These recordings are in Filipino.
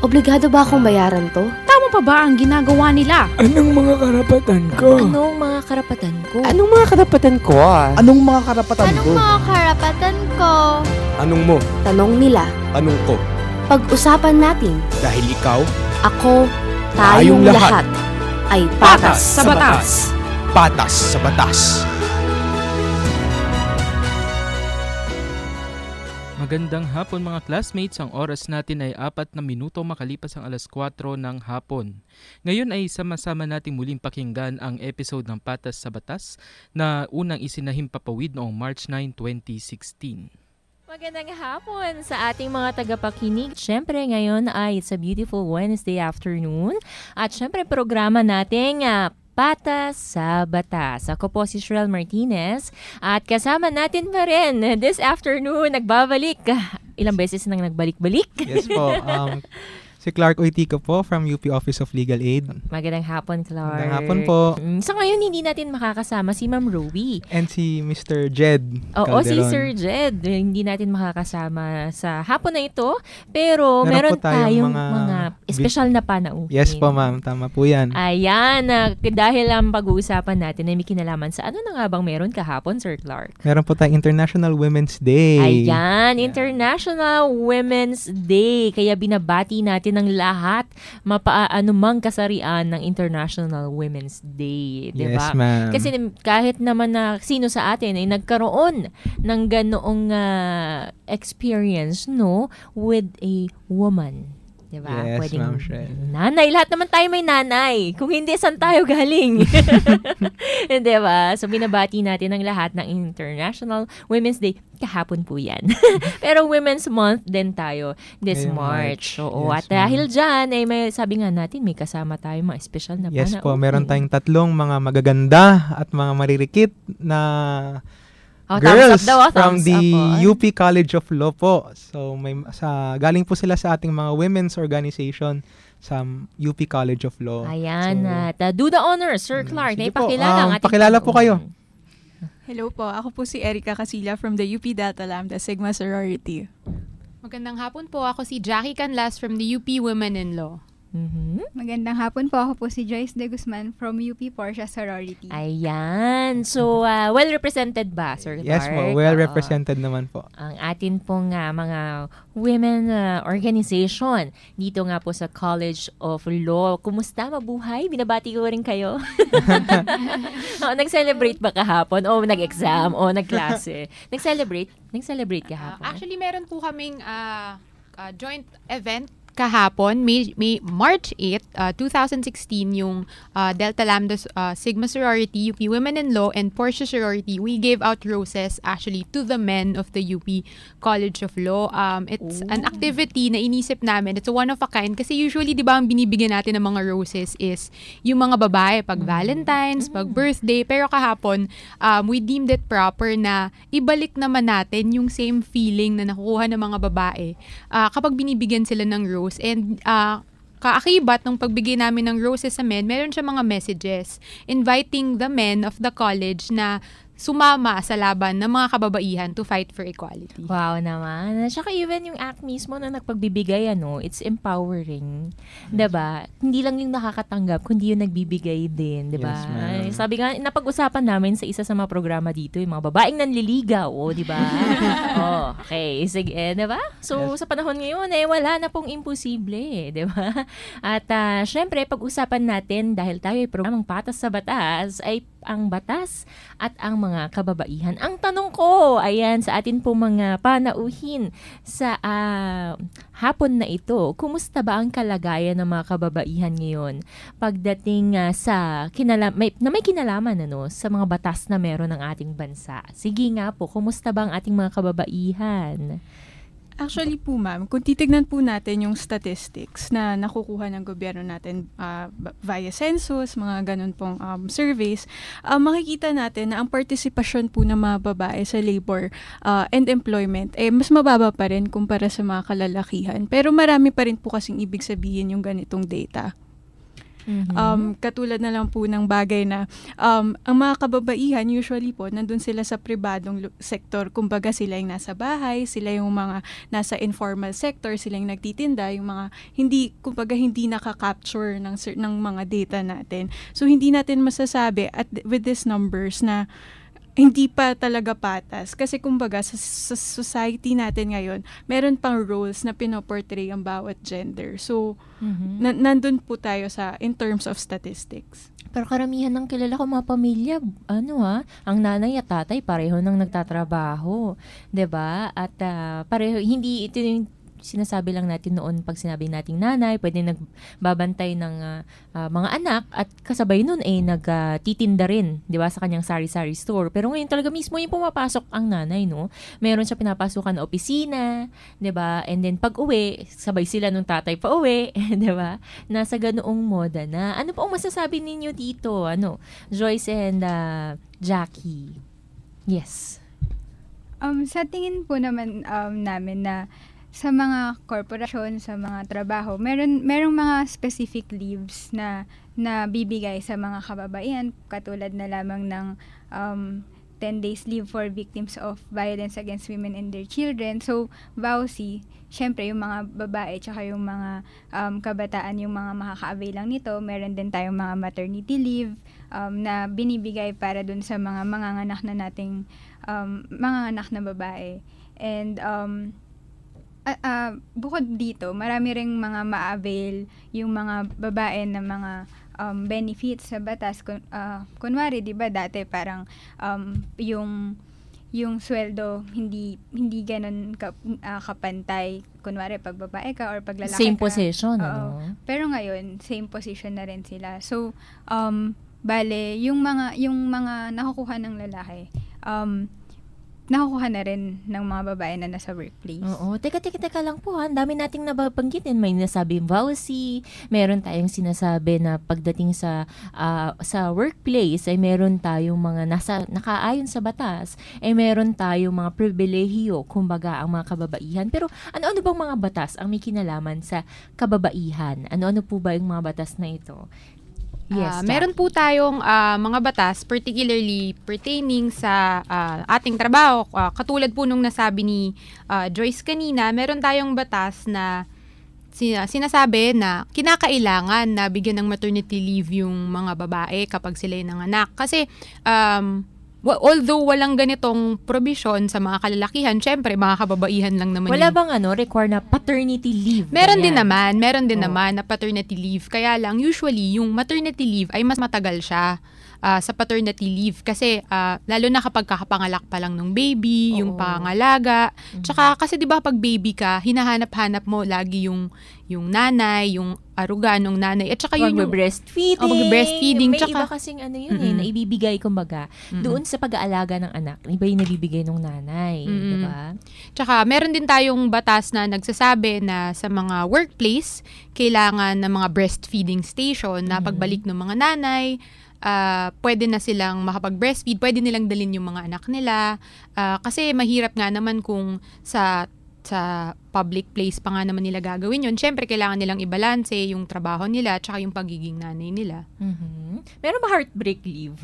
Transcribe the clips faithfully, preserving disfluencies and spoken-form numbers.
Obligado ba akong bayaran to? Tama pa ba ang ginagawa nila? Anong mga karapatan ko? Anong mga karapatan ko? Anong mga karapatan ko ah? Anong mga karapatan Anong ko? mga karapatan ko? Anong mo? Tanong nila. Anong ko? Pag-usapan natin. Dahil ikaw, Ako, Tayong tayong lahat. lahat ay patas sa batas. patas sa batas. Magandang hapon mga classmates, ang oras natin ay apat na minuto makalipas ang alas kwatro ng hapon. Ngayon ay sama-sama nating muling pakinggan ang episode ng Patas sa Batas na unang isinahimpapawid noong March ninth, twenty sixteen. Magandang hapon sa ating mga tagapakinig. Siyempre ngayon ay it's a beautiful Wednesday afternoon. At siyempre programa natin uh, Patas sa Batas. Ako po si Shrel Martinez at kasama natin pa rin this afternoon nagbabalik. Ilang beses nang nagbalik-balik. Yes po. Um, si Clark Oitico po from U P Office of Legal Aid. Magandang hapon, Clark. Magandang hapon po. Mm, So ngayon hindi natin makakasama si Ma'am Rowie. And si Mister Jed Oo, si Calderon. Sir Jed. Hindi natin makakasama sa hapon na ito. Pero Meron meron, po tayong tayong mga mga, special na panauhin. Yes po ma'am, tama po yan. Ayan, uh, dahil ang pag-uusapan natin ay may kinalaman sa ano na nga bang meron kahapon, Sir Clark? Meron po tayong International Women's Day. Ayan, International Women's Day. Kaya binabati natin ang lahat mapaano mang kasarian ng International Women's Day. Diba? Yes ma'am. Kasi kahit naman na sino sa atin ay nagkaroon ng ganoong uh, experience no with a woman. Diba? Yes, Pwedeng Ma'am Shrel. nanay. Lahat naman tayo may nanay. Kung hindi, saan tayo galing? Diba? So, binabati natin ang lahat ng International Women's Day. Kahapon po yan. Pero Women's Month din tayo this Ngayong March. March. Oo. Yes, At dahil dyan, eh, may, sabi nga natin, may kasama tayo mga special na Yes po, panauhin. meron tayong tatlong mga magaganda at mga maririkit na Oh, thumbs girls up daw, oh, from thumbs the up, oh. U P College of Law po. So may sa galing po sila sa ating mga women's organization sa U P College of Law. Ayan. So, At uh, do the honors, Sir Clark. Sige Na po, ipakilala ang um, ating pakilala po kayo. panauhin. Hello po, ako po si Erica Casilla from the U P Delta Lambda Sigma Sorority. Magandang hapon po. Ako si Jackie Canlas from the U P Women in Law. Mhm. Magandang hapon po. Ako po si Joyce De Guzman from U P Portia Sorority. Ayan. So, uh, well represented ba, Sir Clark? Yes po, well Oo. represented naman po. Ang atin pong uh, mga women uh, organization dito nga po sa College of Law. Kumusta? Mabuhay? Binabati ko rin kayo. oh, nag-celebrate ba kahapon? O nag-exam? O nag-klase? Nag-celebrate? Nag-celebrate Uh, kahapon? actually, meron po kaming uh, uh, joint event kahapon, May, May March eighth, uh, twenty sixteen, yung uh, Delta Lambda uh, Sigma Sorority, U P Women in Law, and Portia Sorority. We gave out roses actually to the men of the U P College of Law. Um, it's Ooh. an activity na inisip namin. It's a one of a kind kasi usually, di ba, ang binibigyan natin ng mga roses is yung mga babae pag Valentine's, pag birthday. Pero kahapon, um, we deemed it proper na ibalik naman natin yung same feeling na nakukuha ng mga babae uh, kapag binibigyan sila ng rose. And uh, kaakibat ng pagbigay namin ng roses sa men, meron siya mga messages inviting the men of the college na sumama sa laban ng mga kababaihan to fight for equality. Wow naman. At saka even yung act mismo na nagpagbibigay, ano, it's empowering. Diba? Hindi lang yung nakakatanggap, kundi yung nagbibigay din. Diba? Yes, ma'am. Ay, sabi nga, napag-usapan namin sa isa sa mga programa dito, yung mga babaeng nanliligaw. O, diba? oh, okay. Sige, eh, diba? So, Yes. sa panahon ngayon, eh, wala na pong imposible. Eh, diba? At, uh, syempre, pag-usapan natin, dahil tayo ay programang Patas sa Batas, ay ang batas at ang mga kababaihan. Ang tanong ko, ayan, sa atin po mga panauhin sa uh, hapon na ito, kumusta ba ang kalagayan ng mga kababaihan ngayon pagdating uh, sa kinala- may, na may kinalaman ano, sa mga batas na meron ng ating bansa? Sige nga po, kumusta ba ang ating mga kababaihan? Actually po ma'am, kung titignan po natin yung statistics na nakukuha ng gobyerno natin uh, via census, mga ganun pong um, surveys, uh, makikita natin na ang partisipasyon po ng mga babae sa labor uh, and employment eh mas mababa pa rin kumpara sa mga kalalakihan. Pero marami pa rin po kasing ibig sabihin yung ganitong data. Mhm. Um, katulad na lang po ng bagay na um, ang mga kababaihan usually po nandun sila sa pribadong lu- sektor. Kumbaga sila yung nasa bahay, sila yung mga nasa informal sector, sila yung nagtitinda, yung mga hindi, kumbaga hindi nakaka-capture ng, cer- ng mga data natin. So hindi natin masasabi at with these numbers na hindi pa talaga patas. Kasi kumbaga sa, sa society natin ngayon, meron pang roles na pinoportray ang bawat gender. So, Mhm. na- nandun po tayo sa in terms of statistics. Pero karamihan ng kilala ko mga pamilya, ano ha, ang nanay at tatay pareho nang nagtatrabaho, 'di ba? At ah, pareho hindi ito yung sinasabi lang natin noon pag sinabi nating nanay, pwede nagbabantay ng ah, ah, mga anak at kasabay nun eh nagtitinda rin, 'di ba, sa kanyang sari-sari store. Pero ngayon talaga mismo yung pumapasok ang nanay, no? Meron siya pinapasukan na opisina, 'di ba? And then pag-uwi, sabay sila nung tatay pa uwi, 'di ba? Nasa ganoong moda na. Ano po ang masasabi ninyo dito? Ano, Joyce and ah, Jackie? Yes. Um, sa tingin po naman um, namin na sa mga korporasyon, sa mga trabaho, meron merong mga specific leaves na na bibigay sa mga kababaihan, katulad na lamang ng um, ten days leave for victims of violence against women and their children. So, V A U C, syempre yung mga babae tsaka yung mga um, kabataan yung mga makaka-avail lang nito. Meron din tayong mga maternity leave um, na binibigay para dun sa mga manganganak na nating um, manganganak na babae. And um, uh, uh, bukod dito, marami ring mga ma-avail yung mga babae na mga um, benefits sa batas. Kun, uh, kunwari, di ba dati parang um, yung yung sweldo hindi hindi ganun ka, uh, kapantay, kunwari pag babae ka or pag lalaki Same ka. position, Oo. ano? Pero ngayon same position na rin sila. So um bale yung mga yung mga nakukuha ng lalaki um nakukuha na rin ng mga babae na nasa workplace. Oo. Teka, teka, teka lang po ha. Ang dami nating nababanggitin. May nasabi V A U C, meron tayong sinasabi na pagdating sa ah, sa workplace ay meron tayong mga nasa, nakaayon sa batas, ay meron tayong mga pribilehiyo, kumbaga ang mga kababaihan. Pero ano-ano bang mga batas ang may kinalaman sa kababaihan? Ano-ano po ba yung mga batas na ito? Yes, Ah, Jack. meron po tayong ah, mga batas particularly pertaining sa ah, ating trabaho. Ah, katulad po nung nasabi ni ah, Joyce kanina, meron tayong batas na sina- sinasabi na kinakailangan na bigyan ng maternity leave yung mga babae kapag sila yung nanganak. Kasi um, wa- although walang ganitong provision sa mga kalalakihan, syempre mga kababaihan lang naman Wala yung- bang ano, require na paternity leave? Meron din Ganyan. naman, meron din Oo. naman na paternity leave. Kaya lang, usually, yung maternity leave ay mas matagal siya ah, sa paternity leave. Kasi, ah, lalo na kapag kakapangalak pa lang ng baby, yung Oo. pangalaga. Mhm. Tsaka, kasi di ba pag baby ka, hinahanap-hanap mo lagi yung, yung nanay, yung aruga ng nanay. At tsaka yun yung... breastfeeding. Oh, magbe-breastfeeding, May tsaka- iba kasing ano yun eh, Mm-mm. na ibibigay kumbaga. Mhm. Doon sa pag-aalaga ng anak, iba yung nabibigay ng nanay. Mm-mm. Di ba? Tsaka, meron din tayong batas na nagsasabi na sa mga workplace, kailangan ng mga breastfeeding station na Mhm. pagbalik ng mga nanay, ah, pwede na silang makapag-breastfeed, pwede nilang dalhin yung mga anak nila. Ah, kasi mahirap nga naman kung sa sa public place pa nga naman nila gagawin yun. Siyempre, kailangan nilang ibalanse yung trabaho nila tsaka yung pagiging nanay nila. Mhm. Meron ba heartbreak leave?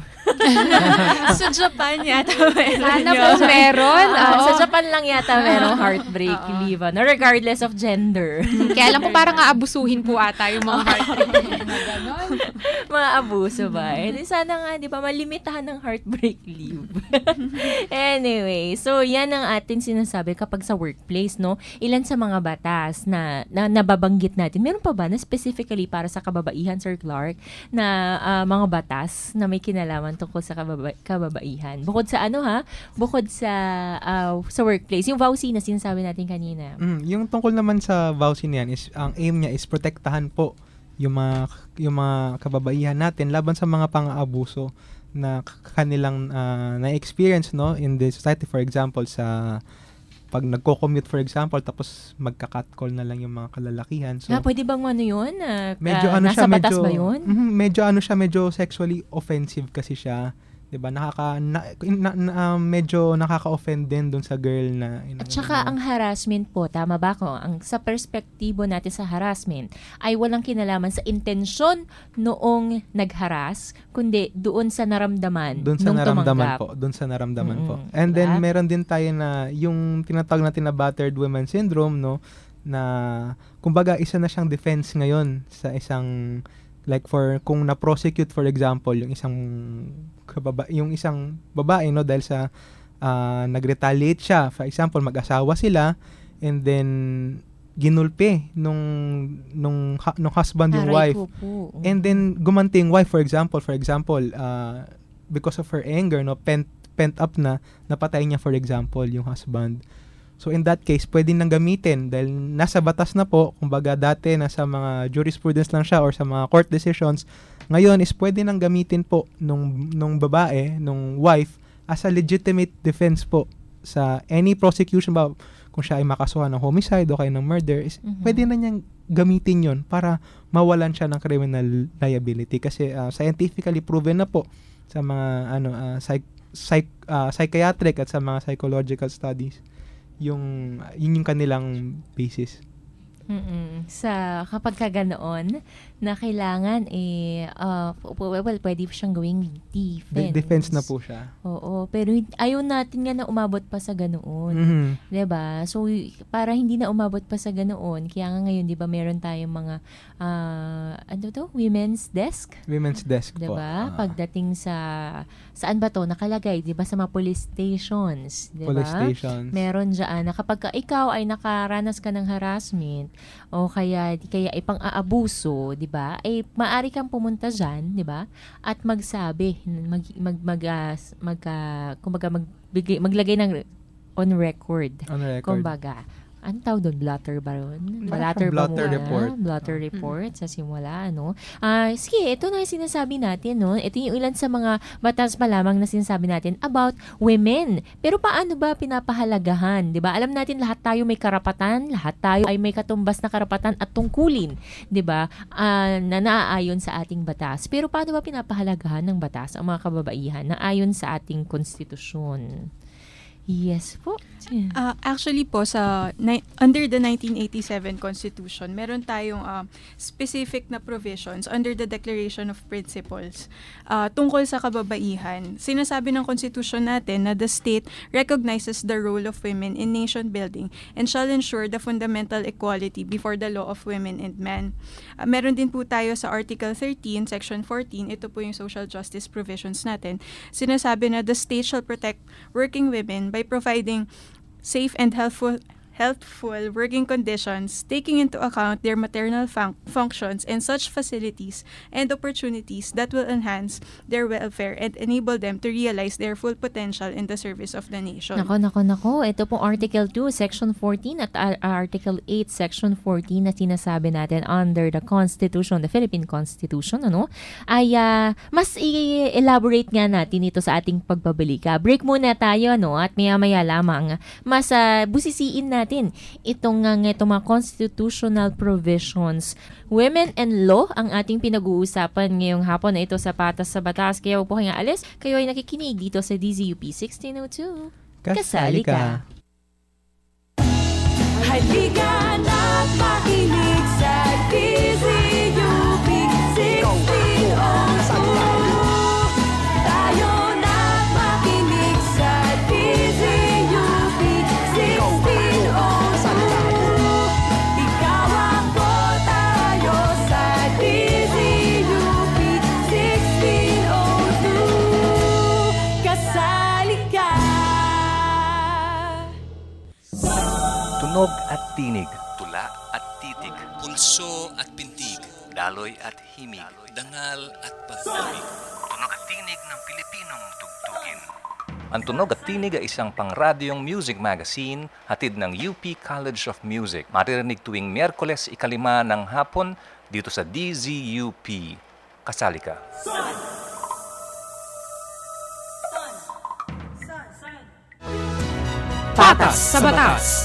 Sa Japan yata meron Sana yun. po meron. Ah, Oo. sa Japan lang yata merong heartbreak Oo. leave. Ano, regardless of gender. Kaya lang po parang aabusuhin po ata yung mga heartbreak na gano'n. Mga abuso ba? Eh, di sana nga, di ba, malimitahan ng heartbreak leave. Anyway, so yan ang ating sinasabi kapag sa workplace, no? Ilan sa mga batas na, na nababanggit natin. Meron pa ba na specifically para sa kababaihan, Sir Clark, na ah, mga batas na may kinalaman tungkol sa kababa- kababaihan? Bukod sa ano ha? Bukod sa ah, sa workplace. Yung V A U C na sinasabi natin kanina. Mm, yung tungkol naman sa V A U C na yan, is, ang aim niya is protektahan po yung mga, yung mga kababaihan natin laban sa mga pang-aabuso na k- kanilang ah, na-experience, no, in the society. For example, sa pag nagko-commute, for example, tapos magka-catcall na lang yung mga kalalakihan. So, Na pwede bang ano yun? Ah, medyo ah, ano nasa siya, batas medyo, ba yun? Mhm, medyo ano siya, medyo sexually offensive kasi siya 'Di ba? Nakaka na, na, na, uh, medyo nakaka-offend din dun sa girl na ina- At saka ang harassment po, tama ba ko? Ang sa perspektibo natin sa harassment ay walang kinalaman sa intensyon noong nag-harass, kundi doon sa naramdaman doon sa nung naramdaman tumanggap. po, doon sa naramdaman po. Mm-mm, And then diba? meron din tayo na yung tinatawag natin na battered women syndrome, no, na kumbaga isa na siyang defense ngayon sa isang, like for kung na-prosecute for example yung isang kababa, yung isang babae, no, dahil sa uh, nag-retaliate siya. For example, mag-asawa sila and then ginulpi nung nung ha- nung husband yung Aray wife. ko po. And then gumanti yung wife, for example, for example, uh, because of her anger, no, pent pent up na, napatay niya for example yung husband. So in that case, pwede nang gamitin dahil nasa batas na po. Kumbaga dati nasa mga jurisprudence lang siya or sa mga court decisions. Ngayon is pwede nang gamitin po nung nung babae, nung wife as a legitimate defense po sa any prosecution ba, kung siya ay makasuhan ng homicide o kaya ng murder, is Mhm. pwede na niyang gamitin yon para mawalan siya ng criminal liability kasi uh, scientifically proven na po sa mga ano uh, psych, psych, uh, psychiatric at sa mga psychological studies yung yun yung kanilang basis. Mm-mm. Sa kapag ka ganoon na kailangan eh uh, well, pwede siyang gawing defense. De- defense na po siya. Oo, pero hin- ayaw natin nga na umabot pa sa ganoon. Mhm. 'Di ba? So y- para hindi na umabot pa sa ganoon, kaya nga ngayon 'di ba meron tayong mga ah, ano to, women's desk, Women's desk 'di po. ba? Ah, Pagdating sa saan ba to nakalagay, 'di ba, sa mga police stations, 'di ba? police stations. Meron diyan na kapag ka ikaw ay nakaranas ka ng harassment o kaya di kaya ipang-aabuso, 'di ba? Ay maaari kang pumunta diyan, 'di ba? At magsabi, mag mag mag, uh, mag uh, kumbaga magbigay, maglagay ng on record. On record. Kumbaga, anong tawag doon? Blotter ba ron? Blotter ba blotter muna? report. Blotter report sa simula, ano? Ah, sige, ito na yung sinasabi natin, no? Ito yung ilan sa mga batas pa lamang na sinasabi natin about women. Pero paano ba pinapahalagahan? 'Di ba? Alam natin lahat tayo may karapatan, lahat tayo ay may katumbas na karapatan at tungkulin, 'di ba? Ah, na naaayon sa ating batas. Pero paano ba pinapahalagahan ng batas ang mga kababaihan na ayon sa ating konstitusyon? Yes po. Ah, actually po, sa ni- under the nineteen eighty-seven Constitution, meron tayong um, specific na provisions under the Declaration of Principles ah, tungkol sa kababaihan. Sinasabi ng Constitution natin na the state recognizes the role of women in nation building and shall ensure the fundamental equality before the law of women and men. Ah, meron din po tayo sa Article thirteen, Section fourteen, ito po yung social justice provisions natin. Sinasabi na the state shall protect working women by providing safe and healthful healthful working conditions, taking into account their maternal fun- functions and such facilities and opportunities that will enhance their welfare and enable them to realize their full potential in the service of the nation. Nako, nako, nako. Ito pong Article two, Section fourteen at uh, Article eight, Section fourteen na sinasabi natin under the Constitution, the Philippine Constitution, ano, ay uh, mas i-elaborate nga natin ito sa ating pagbabalika. Break muna tayo, no, at maya-maya lamang mas uh, busisiin natin itong nga itong mga constitutional provisions. Women and law ang ating pinag-uusapan ngayong hapon na ito sa Patas sa Batas. Kaya huwag po kayong aalis. Kayo ay nakikinig dito sa D Z U P sixteen oh two. Kasali ka. Halika na't makinig sa D Z U P sixteen oh two. Tayo na't makinig sa D Z U P sixteen oh two. Ikaw ako, tayo sa D Z U P sixteen oh two. Kasali ka. Tunog at tinig, tula at titig, Pulso at pintig. daloy at himig, Dangal at pag-ibig. tunog at tinig ng Pilipinong tugtugin. Ang Tunog at Tinig ay isang pangradyong music magazine hatid ng U P College of Music. Maririnig tuwing Miyerkules ikalima ng hapon dito sa D Z U P. Kasali ka. Patas sa Batas.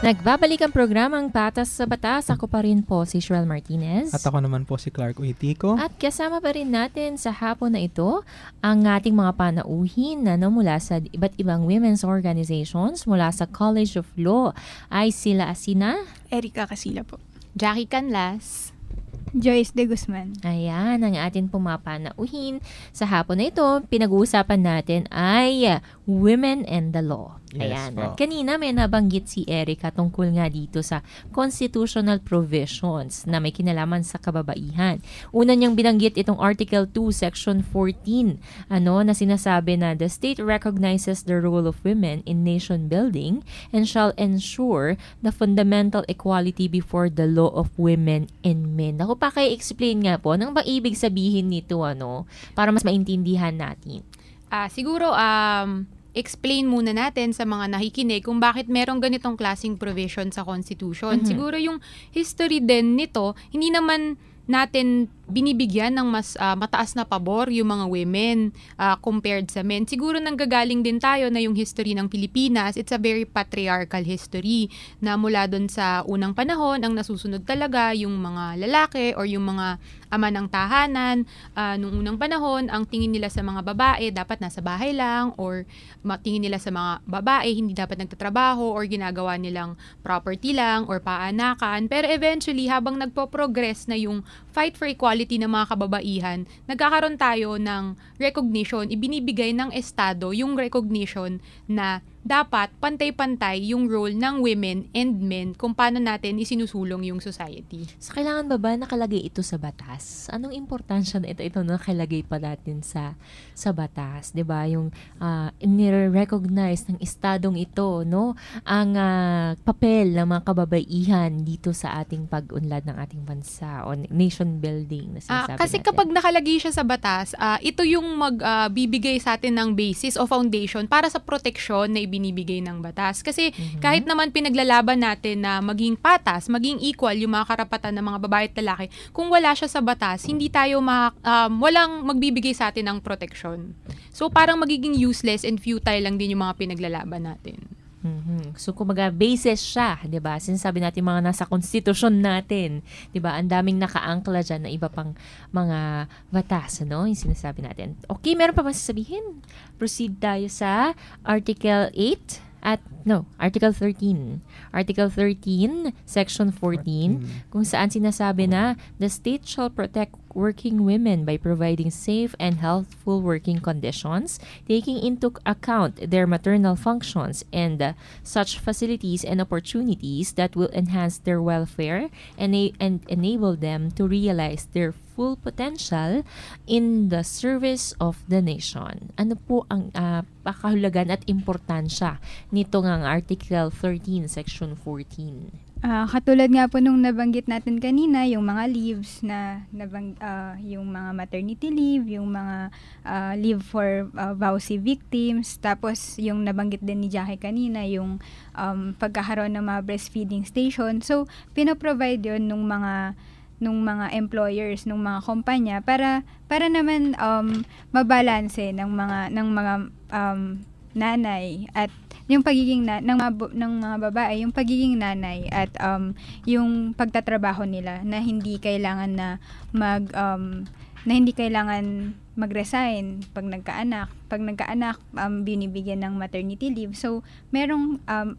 Nagbabalik ang programang Patas sa Batas. Ako pa rin po si Sherelle Martinez. At ako naman po si Clark Uitico. At kasama pa rin natin sa hapon na ito ang ating mga panauhin na no, mula sa iba't ibang women's organizations, mula sa College of Law ay sila Asina, Erica Casilla po. Jackie Canlas. Joyce De Guzman. Ayan, ang ating pumapanauhin sa hapon na ito. Pinag-uusapan natin ay Women and the Law. Yes, Ayan. po. At kanina may nabanggit si Erica tungkol nga dito sa constitutional provisions na may kinalaman sa kababaihan. Una niyang binanggit itong Article two, Section fourteen, ano, na sinasabi na the state recognizes the role of women in nation building and shall ensure the fundamental equality before the law of women and men. Ako pa kayo explain nga po, nang ba ibig sabihin nito, ano, para mas maintindihan natin? Ah, siguro um explain muna natin sa mga nakikinig kung bakit merong ganitong klaseng provision sa Constitution. Mhm. Siguro yung history din nito, hindi naman natin binibigyan ng mas ah, mataas na pabor yung mga women ah, compared sa men. Siguro nanggagaling din tayo na yung history ng Pilipinas, it's a very patriarchal history na mula doon sa unang panahon, ang nasusunod talaga yung mga lalaki or yung mga ama ng tahanan. Ah, nung unang panahon, ang tingin nila sa mga babae dapat nasa bahay lang, or ma- tingin nila sa mga babae hindi dapat nagtatrabaho or ginagawa nilang property lang or paanakan. Pero eventually, habang nagpo-progress na yung fight for equality ng mga kababaihan, nagkakaroon tayo ng recognition, ibinibigay ng Estado yung recognition na dapat pantay-pantay yung role ng women and men kung paano natin isinusulong yung society. So, kailangan ba ba nakalagay ito sa batas? Anong importansya na ito? Ito nakalagay pa natin sa sa batas, 'di ba? Yung uh, nire-recognize ng estadong ito, no? Ang uh, papel ng mga kababaihan dito sa ating pag-unlad ng ating bansa o nation building na Ah, sinasabi kasi natin. kapag nakalagay siya sa batas, ah, ito yung magbibigay sa atin ng basis o foundation para sa proteksyon na binibigay ng batas. Kasi Mhm. kahit naman pinaglalaban natin na maging patas, maging equal yung mga karapatan ng mga babae at lalaki, kung wala siya sa batas, hindi tayo ma- um, walang magbibigay sa atin ng proteksyon. So parang magiging useless and futile lang din yung mga pinaglalaban natin. Mhm. So, kumbaga, basis siya, di ba? Sinasabi natin mga nasa konstitusyon natin, di ba? Ang daming nakaangkla dyan na iba pang mga batas, ano? Yung sinasabi natin. Okay, meron pa ba sasabihin? Proceed tayo sa Article eight at, no, Article thirteen. Article thirteen, Section fourteen, kung saan sinasabi na the state shall protect working women by providing safe and healthful working conditions, taking into account their maternal functions and uh, such facilities and opportunities that will enhance their welfare and, and enable them to realize their full potential in the service of the nation. Ano po ang uh, pakahulugan at importansya nito ng Article thirteen, Section fourteen? Ah, katulad nga po nung nabanggit natin kanina, yung mga leaves na nabang, ah, yung mga maternity leave, yung mga ah, leave for ah, vowsy victims, tapos yung nabanggit din ni Jackie kanina, yung um, pagkakaroon ng mga breastfeeding station. So, pinaprovide yun nung mga nung mga employers, nung mga kumpanya para para naman um, mabalanse ng mga ng mga um, nanay at yung pagiging na, ng, mga, bu- ng mga babae, yung pagiging nanay at um, yung pagtatrabaho nila na hindi kailangan na mag um, na hindi kailangan mag-resign pag nagkaanak. Pag nagkaanak, um, binibigyan ng maternity leave. So, merong um,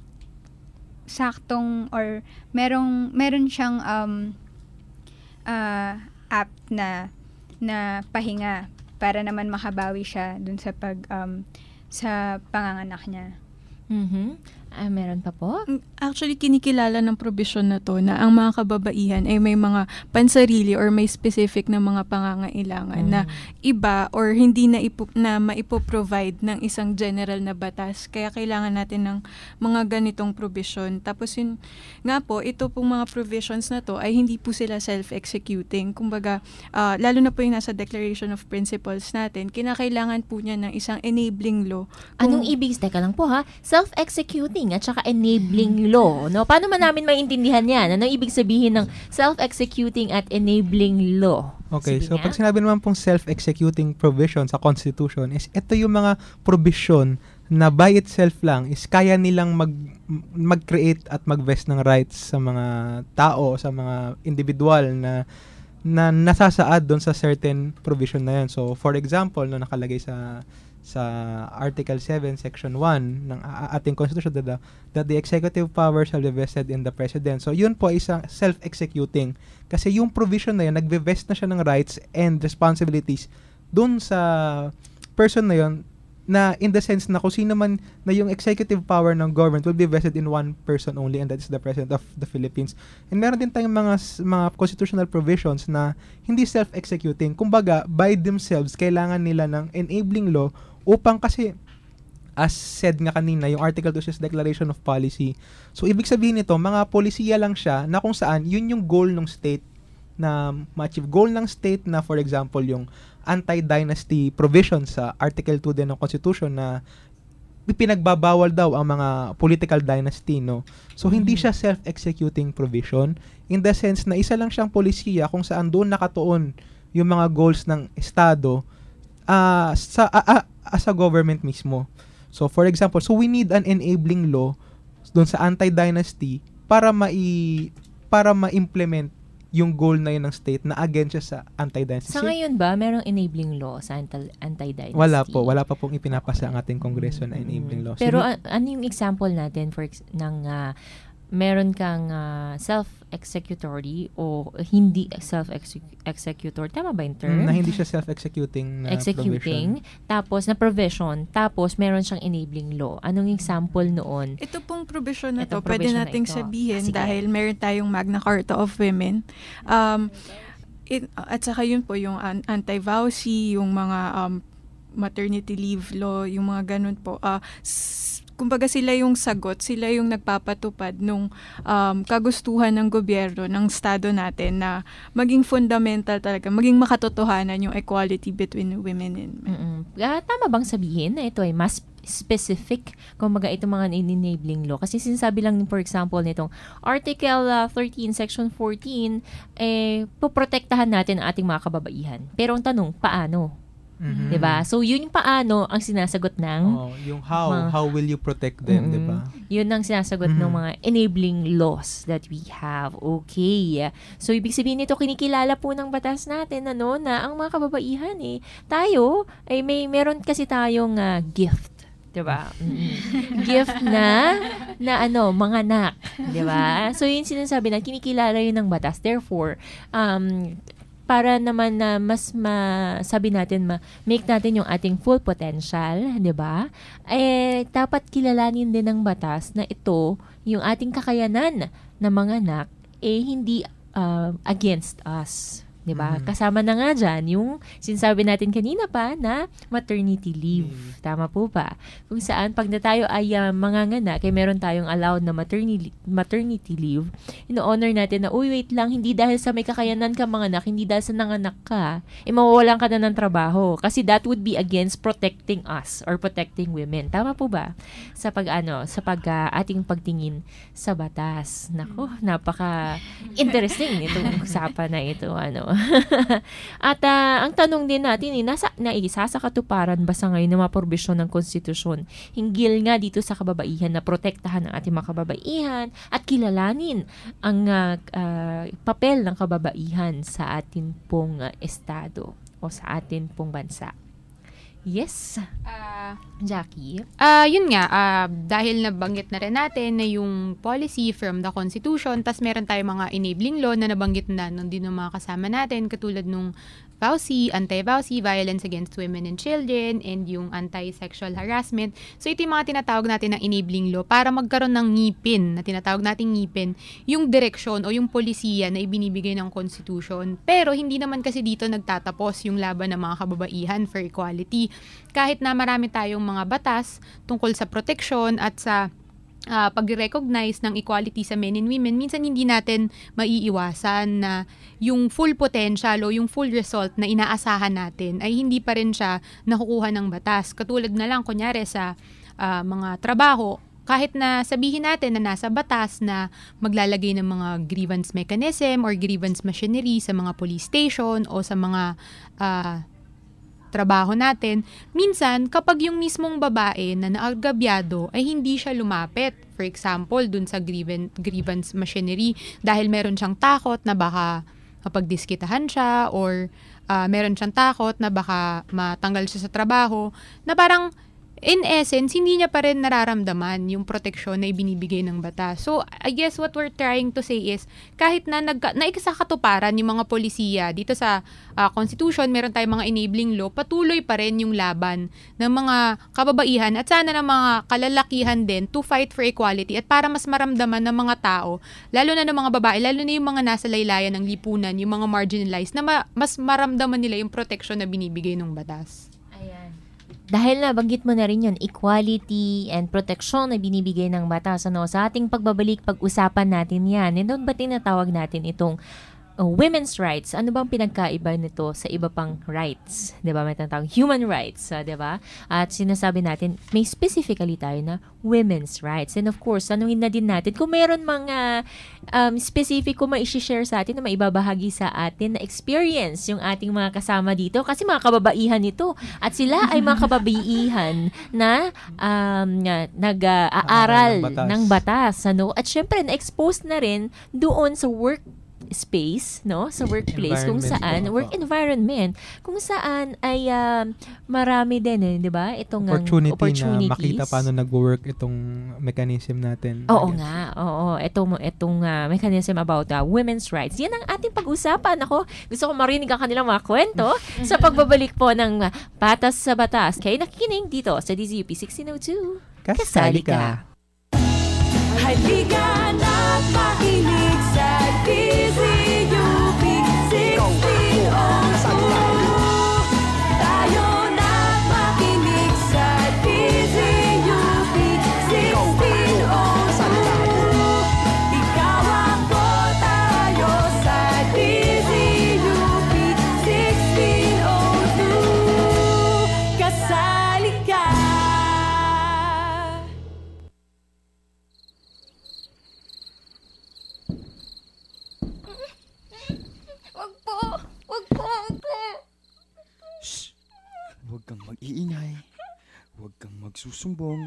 saktong or merong meron siyang um, uh, app na na pahinga para naman makabawi siya dun sa pag um, sa panganganak niya. Mhm. Ah, meron pa po? Actually, kinikilala ng provision na to na ang mga kababaihan ay may mga pansarili or may specific na mga pangangailangan Mm. na iba or hindi na, ipo, na maipo-provide ng isang general na batas. Kaya kailangan natin ng mga ganitong provision. Tapos yun nga po, ito pong mga provisions na to ay hindi po sila self-executing. Kumbaga, ah, lalo na po yung nasa Declaration of Principles natin, kinakailangan po niya ng isang enabling law. Anong ibig, teka lang po ha, self-executing at saka enabling law, no? Paano man namin maintindihan yan? Anong ibig sabihin ng self-executing at enabling law? Okay, Sige so nga. pag sinabi naman pong self-executing provision sa Constitution is ito yung mga provision na by itself lang is kaya nilang mag mag-create at mag-vest ng rights sa mga tao, sa mga individual na na nasasaad doon sa certain provision na yun. So, for example, no, nakalagay sa sa Article seven, Section one ng a- ating Constitution that the, that the executive power shall be vested in the President. So, yun po isang self-executing. Kasi yung provision na yun, nagbe-vest na siya ng rights and responsibilities doon sa person na yun, na in the sense na kung sino man na yung executive power ng government will be vested in one person only, and that is the President of the Philippines. And meron din tayong mga s- mga constitutional provisions na hindi self-executing. Kumbaga, by themselves, kailangan nila ng enabling law upang, kasi as said nga kanina, yung Article two is Declaration of Policy. So, ibig sabihin nito, mga polisiya lang siya na kung saan yun yung goal ng state na ma-achieve. Goal ng state na, for example, yung anti-dynasty provision sa Article two din ng Constitution na pinagbabawal daw ang mga political dynasty, no? So, hindi siya self-executing provision in the sense na isa lang siyang polisiya kung saan doon nakatuon yung mga goals ng Estado uh, sa, uh, uh, as a government mismo. So, for example, so we need an enabling law doon sa anti-dynasty para mai para ma-implement yung goal na yun ng state na against siya sa anti-dynasty. Sa ngayon ba, merong enabling law sa anti- anti-dynasty? Wala po. Wala pa pong ipinapasa ang ating kongreso na enabling law. Pero Sino- a- ano yung example natin for ex- ng uh, meron kang uh, self-executory o hindi self-executor? Tama ba yung term? Mm, na hindi siya self-executing na Executing, provision. tapos na provision, tapos meron siyang enabling law. Anong example noon? Ito pong provision na to, Itong pwede provision na nating ito. sabihin Sige. dahil meron tayong Magna Carta of Women. Um, it, at saka yun po yung an- anti-vowsy, yung mga um, maternity leave law, yung mga ganun po. Uh, s- kumbaga sila yung sagot, sila yung nagpapatupad nung um, kagustuhan ng gobyerno, ng estado natin na maging fundamental talaga, maging makatotohanan yung equality between women and men. Mm-mm. Ah, tama bang sabihin na ito ay mas specific kumbaga itong mga enabling law? Kasi sinasabi lang, for example, nitong Article uh, thirteen, Section fourteen, eh, poprotektahan natin ang ating mga kababaihan. Pero ang tanong, paano? Mhm. Diba? So, yun yung paano ang sinasagot ng Oh, yung how, mga- how will you protect them, Mm-mm. di ba? Yun ang sinasagot Mhm. ng mga enabling laws that we have. Okay. So, ibig sabihin nito, kinikilala po ng batas natin ano, na ang mga kababaihan eh, tayo, ay may meron kasi tayong uh, gift. Diba? Mm-mm. Gift na, na ano, mga anak. Diba? So, yun sinasabi na, kinikilala yun ng batas. Therefore, um, para naman na mas masabi natin, ma- make natin yung ating full potential, di ba? Eh, dapat kilalanin din ng batas na ito, yung ating kakayanan na mga anak, eh, hindi uh, against us. Di ba? Mhm. Kasama na nga dyan yung sinasabi natin kanina pa na maternity leave. Tama po ba? Kung saan, pag na tayo ay uh, manganganak, kaya meron tayong allowed na maternity, maternity leave, ino-honor natin na, uy, wait lang, hindi dahil sa may kakayanan ka manganak, hindi dahil sa nanganak ka, eh mawawalan ka na ng trabaho. Kasi that would be against protecting us or protecting women. Tama po ba? Sa pag, ano, sa pag, uh, ating pagtingin sa batas. Nako, napaka interesting itong usapan na ito, ano. At uh, ang tanong din natin, eh, nasa, naisa sa katuparan ba sa ngayon ng mga probisyon ng konstitusyon hinggil nga dito sa kababaihan na protektahan ang ating mga kababaihan at kilalanin ang uh, uh, papel ng kababaihan sa atin pong uh, estado o sa atin pong bansa. Yes, Ah, Jackie? Ah, yun nga, ah, dahil nabanggit na rin natin na yung policy from the Constitution, tas meron tayong mga enabling law na nabanggit na nung din ng mga kasama natin, katulad nung vowsy, anti-vowsy, violence against women and children, and yung anti-sexual harassment. So, ito yung mga tinatawag natin ng enabling law para magkaroon ng ngipin, na tinatawag nating ngipin, yung direksyon o yung polisiya na ibinibigay ng Constitution. Pero, hindi naman kasi dito nagtatapos yung laban ng mga kababaihan for equality. Kahit na marami tayong mga batas tungkol sa proteksyon at sa uh, pag-recognize ng equality sa men and women, minsan hindi natin maiiwasan na yung full potential o yung full result na inaasahan natin ay hindi pa rin siya nakukuha ng batas. Katulad na lang, kunyari sa uh, mga trabaho, kahit na sabihin natin na nasa batas na maglalagay ng mga grievance mechanism or grievance machinery sa mga police station o sa mga uh, trabaho natin, minsan kapag yung mismong babae na naagabyado ay hindi siya lumapit. For example, dun sa grievance, grievance machinery dahil meron siyang takot na baka mapagdiskitahan siya or uh, meron siyang takot na baka matanggal siya sa trabaho, na parang in essence, hindi niya pa rin nararamdaman yung proteksyon na ibinibigay ng batas. So, I guess what we're trying to say is, kahit na nagka, naikasakatuparan yung mga polisiya dito sa uh, Constitution, meron tayong mga enabling law, patuloy pa rin yung laban ng mga kababaihan at sana ng mga kalalakihan din to fight for equality at para mas maramdaman ng mga tao, lalo na ng mga babae, lalo na yung mga nasa laylayan ng lipunan, yung mga marginalized, na ma- mas maramdaman nila yung proteksyon na binibigay ng batas. Dahil nabanggit mo na rin yun, equality and protection na binibigay ng batas. Ano? Sa ating pagbabalik, pag-usapan natin yan. And doon ba tinatawag natin itong uh, women's rights? Ano bang pinagkaiba nito sa iba pang rights? Diba? May tinatawag human rights. Uh, diba? At sinasabi natin, may specifically tayo na women's rights. And of course, tanungin na din natin kung mayroon mga um, specific kung mai-share sa atin na maibabahagi sa atin na experience yung ating mga kasama dito. Kasi mga kababaihan ito. At sila ay mga kababaihan na um, nag-aaral uh, ng batas. Ng batas ano? At syempre, na-expose na rin doon sa work space, no, sa workplace kung saan work environment kung saan ay uh, marami din eh, 'di ba? Itong opportunity na makita paano nagwo-work itong mechanism natin. Oo nga, oo, itong itong uh, mechanism about uh, women's rights. Yan ang ating pag-usapan. Ako, gusto ko marinig ang kanilang mga kwento sa pagbabalik po ng uh, Patas sa Batas. Kayo nakikinig dito sa D Z U P sixteen oh two. Kasali ka. Halika na't makinig sa D Z U P sixteen oh two. Tayo na't makinig sa D Z U P sixteen oh two. Ikaw ako, tayo sa D Z U P sixteen oh two. Kasali ka. Huwag kang mag-iingay. Huwag kang magsusumbong.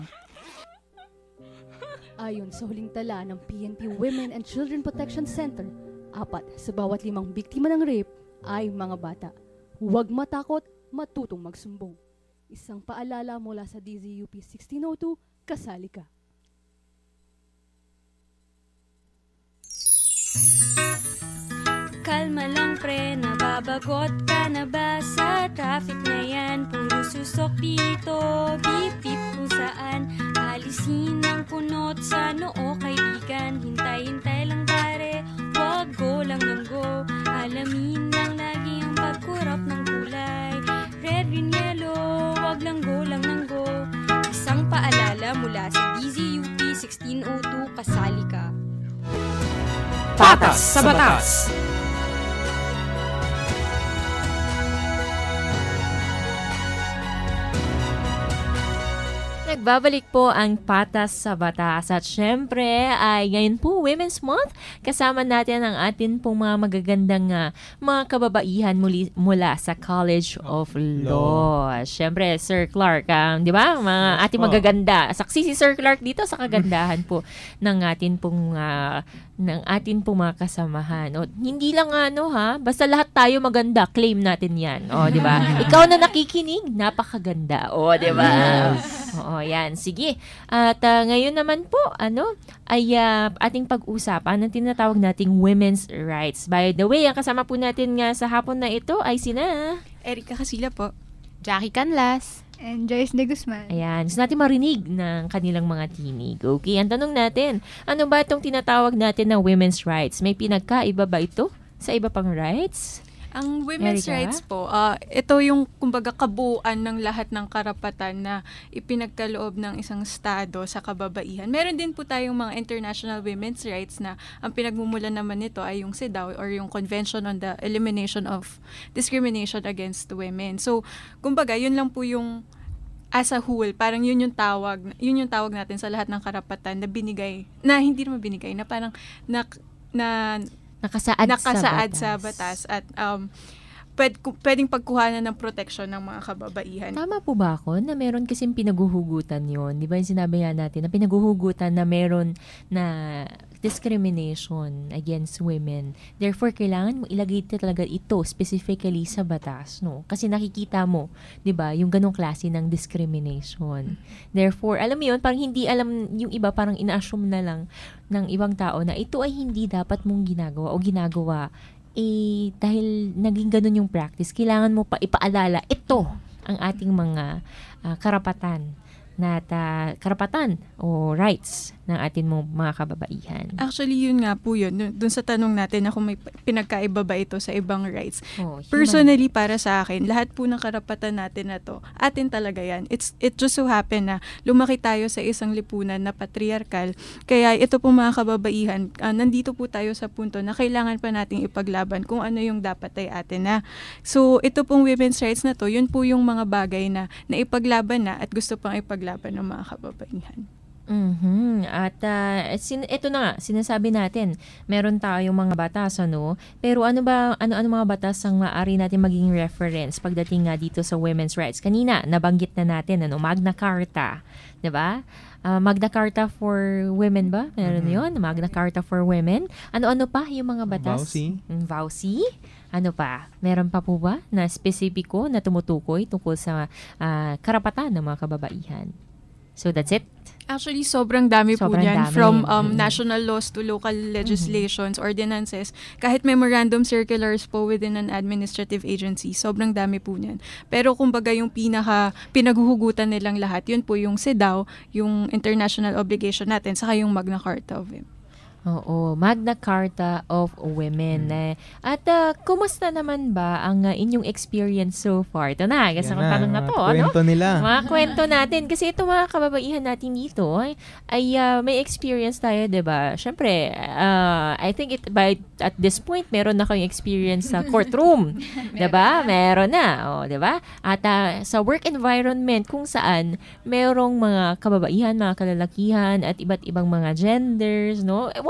Ayon sa huling tala ng P N P Women and Children Protection Center, apat sa bawat limang biktima ng rape ay mga bata. Huwag matakot, matutong magsumbong. Isang paalala mula sa D Z U P sixteen oh two, kasali ka. Kalma lang pre, nababagot ka na ba sa traffic na yan? Puro susok dito, bip-bip kung saan. Alisin ang kunot sa noo kaibigan. Hintay-hintay lang pare, wag go lang ng go. Alamin lang lagi ang pagkurap ng kulay. Red, green, yellow, wag lang go lang ng go. Isang paalala mula sa D Z U P sixteen oh two, kasali ka. Patas sa Batas. Nagbabalik po ang Patas sa Batas at syempre ay ngayon po Women's Month. Kasama natin ang atin pong mga magagandang uh, mga kababaihan muli, mula sa College of Law. Law. Syempre Sir Clark, um, di ba? Mga ating magaganda. Saksi si Sir Clark dito sa kagandahan po ng atin pong uh, ng atin pong mga kasamahan. O, hindi lang ano ha, basta lahat tayo maganda, claim natin yan. O, di ba? Ikaw na nakikinig, napakaganda. O, di ba? Yes. Oo, yan. Sige. At uh, ngayon naman po, ano, ay uh, ating pag-usapan ng tinatawag nating women's rights. By the way, ang kasama po natin nga sa hapon na ito ay sina Erica Casilla po. Jackie Canlas. And Joyce De Guzman. Ayan. Gusto natin marinig ng kanilang mga tinig. Okay, ang tanong natin, ano ba itong tinatawag natin na women's rights? May pinagkaiba ba ito sa iba pang rights? Ang women's Erica? rights po, uh, ito yung kumbaga kabuuan ng lahat ng karapatan na ipinagkaloob ng isang estado sa kababaihan. Meron din po tayong mga international women's rights na ang pinagmumulan naman nito ay yung C E D A W or yung Convention on the Elimination of Discrimination Against Women. So, kumbaga, yun lang po yung as a whole, parang yun yung tawag, yun yung tawag natin sa lahat ng karapatan na binigay, na hindi naman binigay, na parang na, na Nakasaad, nakasaad sa batas. sa batas at um pwed, pwedeng pagkuhanan ng protection ng mga kababaihan. Tama po ba ako na meron kasing pinaguhugutan yon? Di ba yung sinabi nga natin na pinaguhugutan na meron na discrimination against women. Therefore, kailangan mo ilagay talaga ito specifically sa batas, no? Kasi nakikita mo, 'di ba, yung ganong klase ng discrimination. Therefore, alam mo 'yun, parang hindi alam yung iba, parang ina-assume na lang ng ibang tao na ito ay hindi dapat mong ginagawa o ginagawa. Eh, dahil naging ganun yung practice, kailangan mo pa ipaalala, ito ang ating mga uh, karapatan na ta, karapatan o rights ng atin mong mga kababaihan. Actually, yun nga po yun. Dun, dun sa tanong natin na kung may pinagkaiba ba ito sa ibang rights. Oh, Personally, para sa akin, lahat po ng karapatan natin na to, atin talaga yan. It's, it just so happen na lumaki tayo sa isang lipunan na patriarkal. Kaya ito po mga kababaihan, uh, nandito po tayo sa punto na kailangan pa nating ipaglaban kung ano yung dapat ay atin na. So, ito pong women's rights na to, yun po yung mga bagay na naipaglaban na at gusto pang ipaglaban ng mga kababaihan. Mhm. At uh, sin- ito na nga, sinasabi natin, meron tayong mga batas, ano? Pero ano ba, ano-ano mga batas ang maaari natin maging reference pagdating nga dito sa women's rights? Kanina, nabanggit na natin, ano, Magna Carta, 'di ba? Uh, Magna Carta for Women ba? Meron mm-hmm. 'yon, Magna Carta for Women. Ano-ano pa yung mga batas? Vowsy. Vowsy. Ano pa? Meron pa po ba na spesipiko na tumutukoy tungkol sa uh, karapatan ng mga kababaihan? So that's it. Actually, sobrang dami sobrang po yan. Dami. From um, mm-hmm. national laws to local legislations, mm-hmm. ordinances, kahit memorandum circulars po within an administrative agency, sobrang dami po niyan. Pero kumbaga yung pinaka pinaghuhugutan nilang lahat, yun po yung C E D A W, yung international obligation natin, saka yung Magna Carta of Women. Oo, Magna Carta of Women. Hmm. At uh, kumusta naman ba ang uh, inyong experience so far? Ito na, kasi ang tanong na to. Kwento ano? nila. Mga kwento natin. Kasi ito mga kababaihan natin dito, ay, ay uh, may experience tayo, diba? Siyempre, uh, I think it, by at this point, meron na kayong experience sa courtroom. Diba? Meron na. O, diba? At uh, sa work environment, kung saan merong mga kababaihan, mga kalalakihan, at iba't ibang mga genders, no? Well,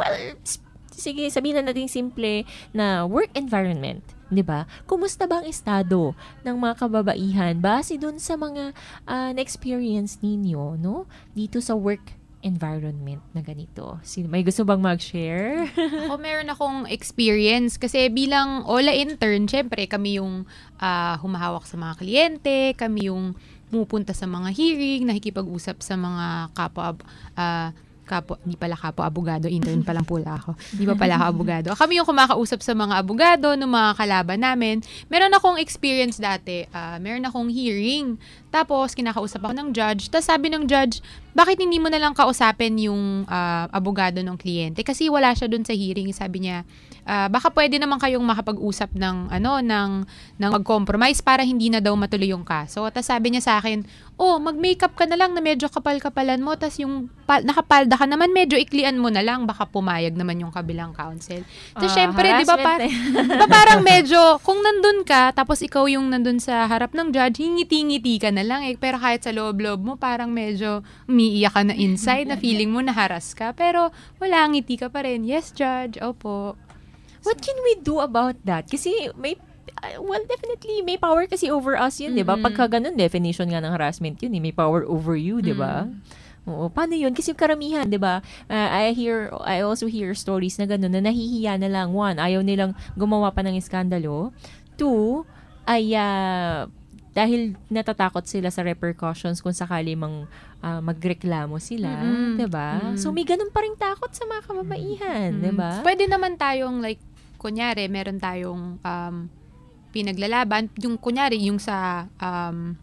sige, sabihin na natin simple na work environment, 'di ba? Kumusta ba ang estado ng mga kababaihan base doon sa mga uh, na-experience ninyo, no? Dito sa work environment na ganito. Sino, may gusto bang mag-share? Ako meron akong experience kasi bilang Ola intern, syempre kami yung uh, humahawak sa mga kliyente, kami yung pumupunta sa mga hearing, nakikipag-usap sa mga kapwa uh, Kapo, hindi pala kapo abogado, intern pa lang pula ako. Hindi pa pala ako abogado. Kami yung kumakausap sa mga abogado, ng mga kalaban namin. Meron akong experience dati, uh, meron akong hearing. Tapos, kinakausap ako ng judge. Tapos sabi ng judge, bakit hindi mo na lang kausapin yung uh, abogado ng kliyente? Kasi wala siya dun sa hearing. Sabi niya, uh, baka pwede naman kayong makapag-usap ng, ano, ng, ng mag-compromise para hindi na daw matuloy yung kaso. Tapos sabi niya sa akin, oh, mag-makeup ka na lang na medyo kapal-kapalan mo. Tapos yung pal- nakapalda ka naman, medyo iklian mo na lang. Baka pumayag naman yung kabilang counsel. Tapos uh, syempre, di ba, pa- diba parang medyo, kung nandun ka, tapos ikaw yung nandun sa harap ng judge, ngiti-ngiti ka na lang eh. Pero kahit sa loob-loob mo, parang medyo umiiyak ka na inside, na feeling mo naharas ka. Pero wala, ngiti ka pa rin. Yes, judge. Opo. What can we do about that? Kasi may, uh, well, definitely, may power kasi over us yun, mm-hmm. di ba? Pagka ganun, definition nga ng harassment yun, eh, may power over you, di ba? Mm-hmm. Oo, paano yun? Kasi yung karamihan, di ba? Uh, I hear, I also hear stories na ganun, na nahihiya na lang. One, ayaw nilang gumawa pa ng iskandalo. Two, ay, uh, dahil natatakot sila sa repercussions kung sakali mang uh, magreklamo sila, mm-hmm. 'di ba? Mm-hmm. So may ganun pa ring takot sa mga kababaihan, mm-hmm. 'di ba? Pwede naman tayong like kunyari meron tayong um, pinaglalaban, yung kunyari yung sa um,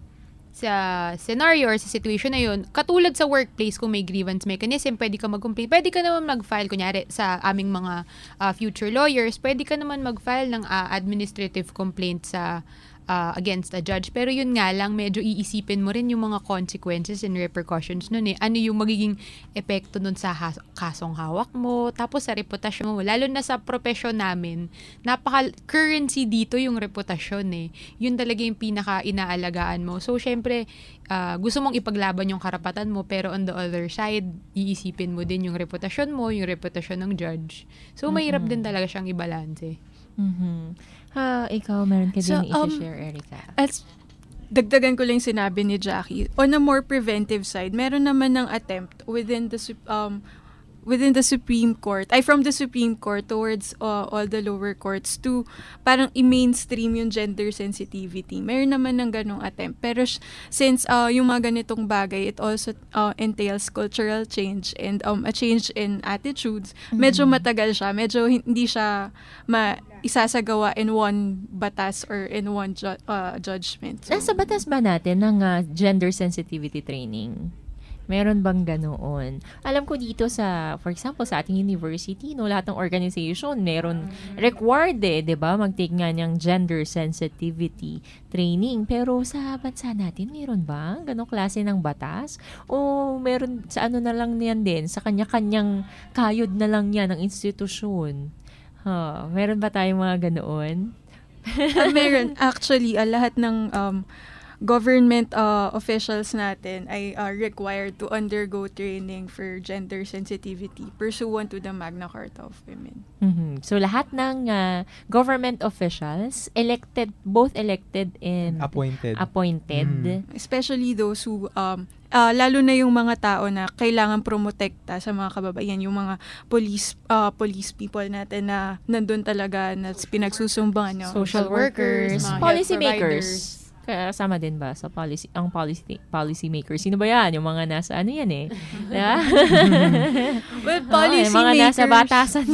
sa scenario or sa situation na yun, katulad sa workplace kung may grievance mechanism, pwede ka mag-complain. Pwede ka naman mag-file, kunyari, sa aming mga uh, future lawyers, pwede ka naman mag-file ng uh, administrative complaint sa Uh, against a judge. Pero yun nga lang, medyo iisipin mo rin yung mga consequences and repercussions nun eh. Ano yung magiging epekto nun sa has- kasong hawak mo, tapos sa reputasyon mo. Lalo na sa profession namin, napaka-currency dito yung reputasyon eh. Yun talaga yung pinaka-inaalagaan mo. So, syempre, uh, gusto mong ipaglaban yung karapatan mo, pero on the other side, iisipin mo din yung reputasyon mo, yung reputasyon ng judge. So, mahirap mm-hmm. din talaga siyang i-balance eh. Mm-hmm. Ha, ikaw, meron ka So, din um, i-share, Erica. As dagdagan ko lang yung sinabi ni Jackie. On a more preventive side, meron naman ng attempt within the sup- um within the Supreme Court, ay from the Supreme Court towards uh, all the lower courts to parang i-mainstream yung gender sensitivity. Meron naman ng ganong attempt. Pero sh- since uh, yung mga ganitong bagay, it also uh, entails cultural change and um, a change in attitudes. Medyo matagal siya. Medyo hindi siya ma- isasagawa in one batas or in one ju- uh, judgment. So, Nasa batas ba natin ng uh, gender sensitivity training? Meron bang ganoon? Alam ko dito sa, for example, sa ating university, no, lahat ng organization, meron required eh, di ba? Mag-take nga niyang gender sensitivity training. Pero sa bansa natin, meron ba ganong klase ng batas? O meron sa ano na lang yan din, sa kanya-kanyang kayod na lang yan ng institusyon? Huh, meron ba tayong mga ganoon? uh, meron. Actually, uh, lahat ng um, government uh, officials natin ay uh, required to undergo training for gender sensitivity pursuant to the Magna Carta of Women. Mm-hmm. So, lahat ng uh, government officials, elected, both elected and Appointed. appointed. Mm. Especially those who, um, uh, lalo na yung mga tao na kailangan promotekta sa mga kababaihan, yung mga police uh, police people natin na nandun talaga na pinagsusumbangan. No? Social workers, mga policy health makers. providers. Kasama din ba sa policy, ang policy policy makers? Sino ba yan? Yung mga nasa ano yan eh? Diba? Well, policy mga makers. nasa batasan.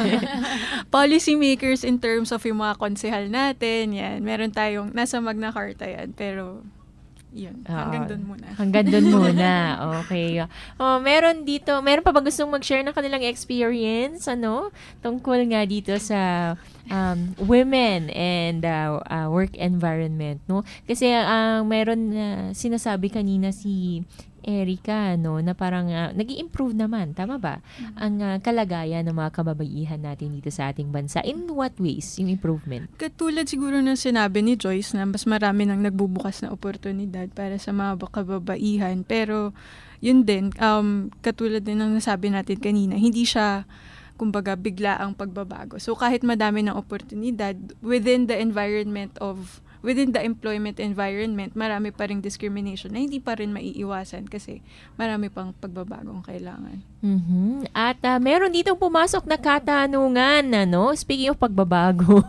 Policy makers in terms of yung mga konsehal natin, yan. Meron tayong, nasa Magna Carta yan, pero yun, hanggang Oo. doon muna. Hanggang doon muna. Okay. Oh, meron dito, meron pa ba gustong mag-share ng kanilang experience, ano? Tungkol nga dito sa um, women and uh, uh, work environment, no? Kasi uh, meron uh, sinasabi kanina si Erica, no, na parang uh, nag-i-improve naman, tama ba? Ang uh, kalagayan ng mga kababaihan natin dito sa ating bansa. In what ways yung improvement? Katulad siguro ng sinabi ni Joyce na mas marami nang nagbubukas na oportunidad para sa mga kababaihan. Pero yun din, um, katulad din ng nasabi natin kanina, hindi siya kumbaga bigla ang pagbabago. So kahit madami ng oportunidad within the environment of within the employment environment, marami pa ring discrimination na hindi pa rin maiiwasan kasi marami pang pagbabagong kailangan. Mhm. At uh, meron ditong pumasok na katanungan, ano? Speaking of pagbabago.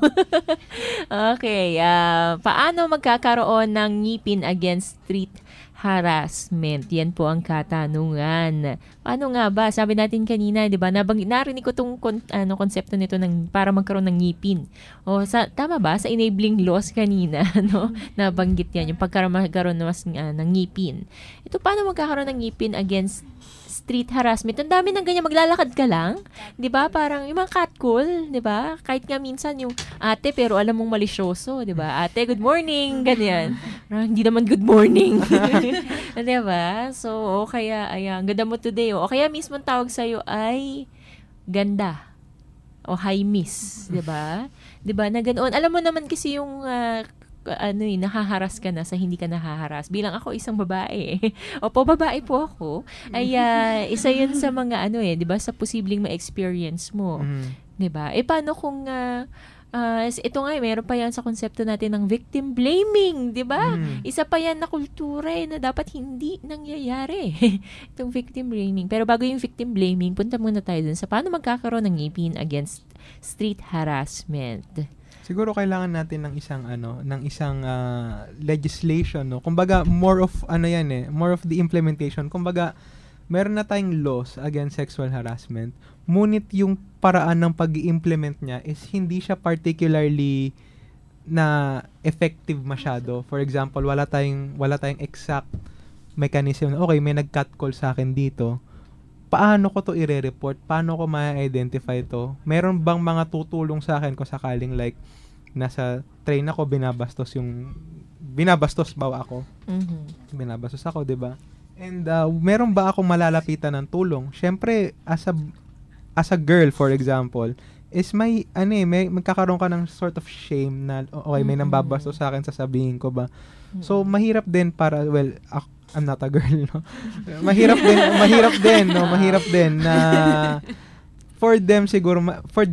Okay, uh, paano magkakaroon ng ngipin against street harassment? Yan po ang katanungan. Paano nga ba? Sabi natin kanina, 'di ba? Nabang narinig ko tong kon, ano konsepto nito ng para magkaroon ng ngipin. O sa tama ba sa enabling laws kanina, no? Nabanggit 'yan yung pagkaroon magkaroon mas uh, ng ngipin. Ito paano magkakaroon ng ngipin against street harassment? Ang dami ng ganyan, maglalakad ka lang, 'di ba? Parang yung mga catcall, 'di ba? Kahit nga minsan yung ate pero alam mong malisyoso, 'di ba? Ate, good morning, ganyan. Parang hindi naman good morning. 'Di ba? So, o kaya ayan, ganda mo today. O kaya mismo ang tawag sa iyo ay ganda. O hi miss, 'di ba? 'Di ba? Na ganoon. Alam mo naman kasi yung uh, ano eh, nahaharas ka na sa hindi ka nahaharas. Bilang ako isang babae. Opo, babae po ako. Ay uh, isa 'yun sa mga ano eh, 'di ba, sa posibleng ma-experience mo. Mm. 'Di ba? Eh paano kung uh, uh, ito nga, eh, meron pa yan sa konsepto natin ng victim blaming, 'di ba? Mm. Isa pa yan na kultura eh, na dapat hindi nangyayari. Itong victim blaming. Pero bago yung victim blaming, punta muna tayo dun sa paano magkakaroon ng ngipin against street harassment. Siguro kailangan natin ng isang ano, ng isang uh, legislation, no. Kumbaga more of ano 'yan eh, more of the implementation. Kumbaga meron na tayong laws against sexual harassment. Ngunit yung paraan ng pag-i-implement niya is hindi siya particularly na effective masyado. For example, wala tayong wala tayong exact mechanism. Okay, may nag-catcall sa akin dito. Paano ko to i-report? Paano ko ma-identify to? Meron bang mga tutulong sa akin kung sakaling like nasa train ako, binabastos yung binabastos ba ako? Mm-hmm. Binabastos ako, 'di ba? And uh, meron ba akong malalapitan ng tulong? Syempre, as a as a girl for example, is may ano eh, may magkakaroon ka ng sort of shame na okay, may nambabastos sa akin, sasabihin ko ba? So mahirap din para well, ako, I'm not a girl, no. Mahirap din, mahirap din, no, mahirap din na for them siguro for them it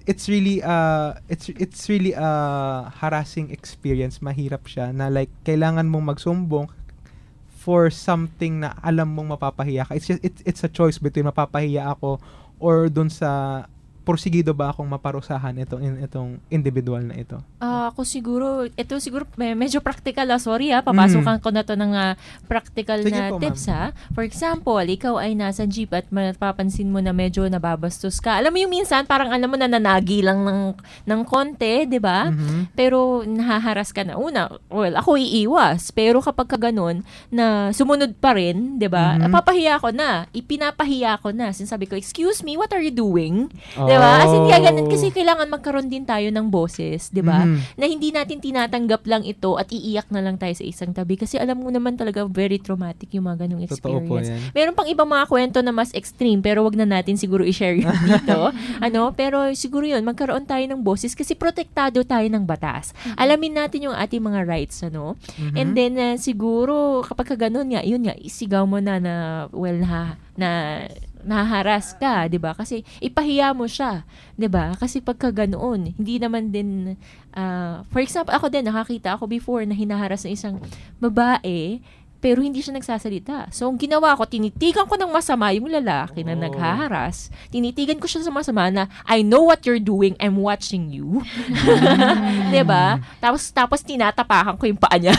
it's really uh it's it's really a harassing experience. Mahirap siya na like kailangan mong magsumbong for something na alam mong mapapahiya ka. It's just it's it's a choice between mapapahiya ako or dun sa porsigido ba akong maparusahan itong itong individual na ito. Ah, ako siguro, ito siguro may, medyo practical ah. Sorry ah, papasukan mm. ko na to ng uh, practical Sige na po, tips ha. For example, ikaw ay nasa jeep at mapapansin mo na medyo nababastos ka. Alam mo yung minsan, parang alam mo na nanagi lang ng, ng konti, di ba? Mm-hmm. Pero nahaharas ka na. Una, well, ako iiwas. Pero kapag ka ganun, na sumunod pa rin, di ba? Mm-hmm. Napapahiya ko na. Ipinapahiya ko na. Sinasabi ko, excuse me, what are you doing? Oh. Di ba? As in, kaya ganun, kasi kailangan magkaroon din tayo ng boses, di ba? Mm-hmm. Na hindi natin tinatanggap lang ito at iiyak na lang tayo sa isang tabi kasi alam mo naman talaga very traumatic yung mga ganung experience. Meron pang ibang mga kwento na mas extreme pero wag na natin siguro i-share yun dito. ano, pero siguro yun, magkaroon tayo ng boses kasi protektado tayo ng batas. Mm-hmm. Alamin natin yung ating mga rights, ano? Mm-hmm. And then uh, siguro kapag ka ganun nga, yun nga, isigaw mo na na well ha, na nahaharas ka, 'di ba? Kasi ipahiya mo siya, 'di ba? Kasi pagka ganoon, hindi naman din uh, for example, ako din nakakita ako before na hinaharas ng isang babae pero hindi siya nagsasalita. So, ang ginawa ko, tinitigan ko ng masama yung lalaki na oh. naghaharas. Tinitigan ko siya sa masama na, I know what you're doing, I'm watching you. Mm. 'Di ba? Tapos, tapos tinatapakan ko yung paa niya.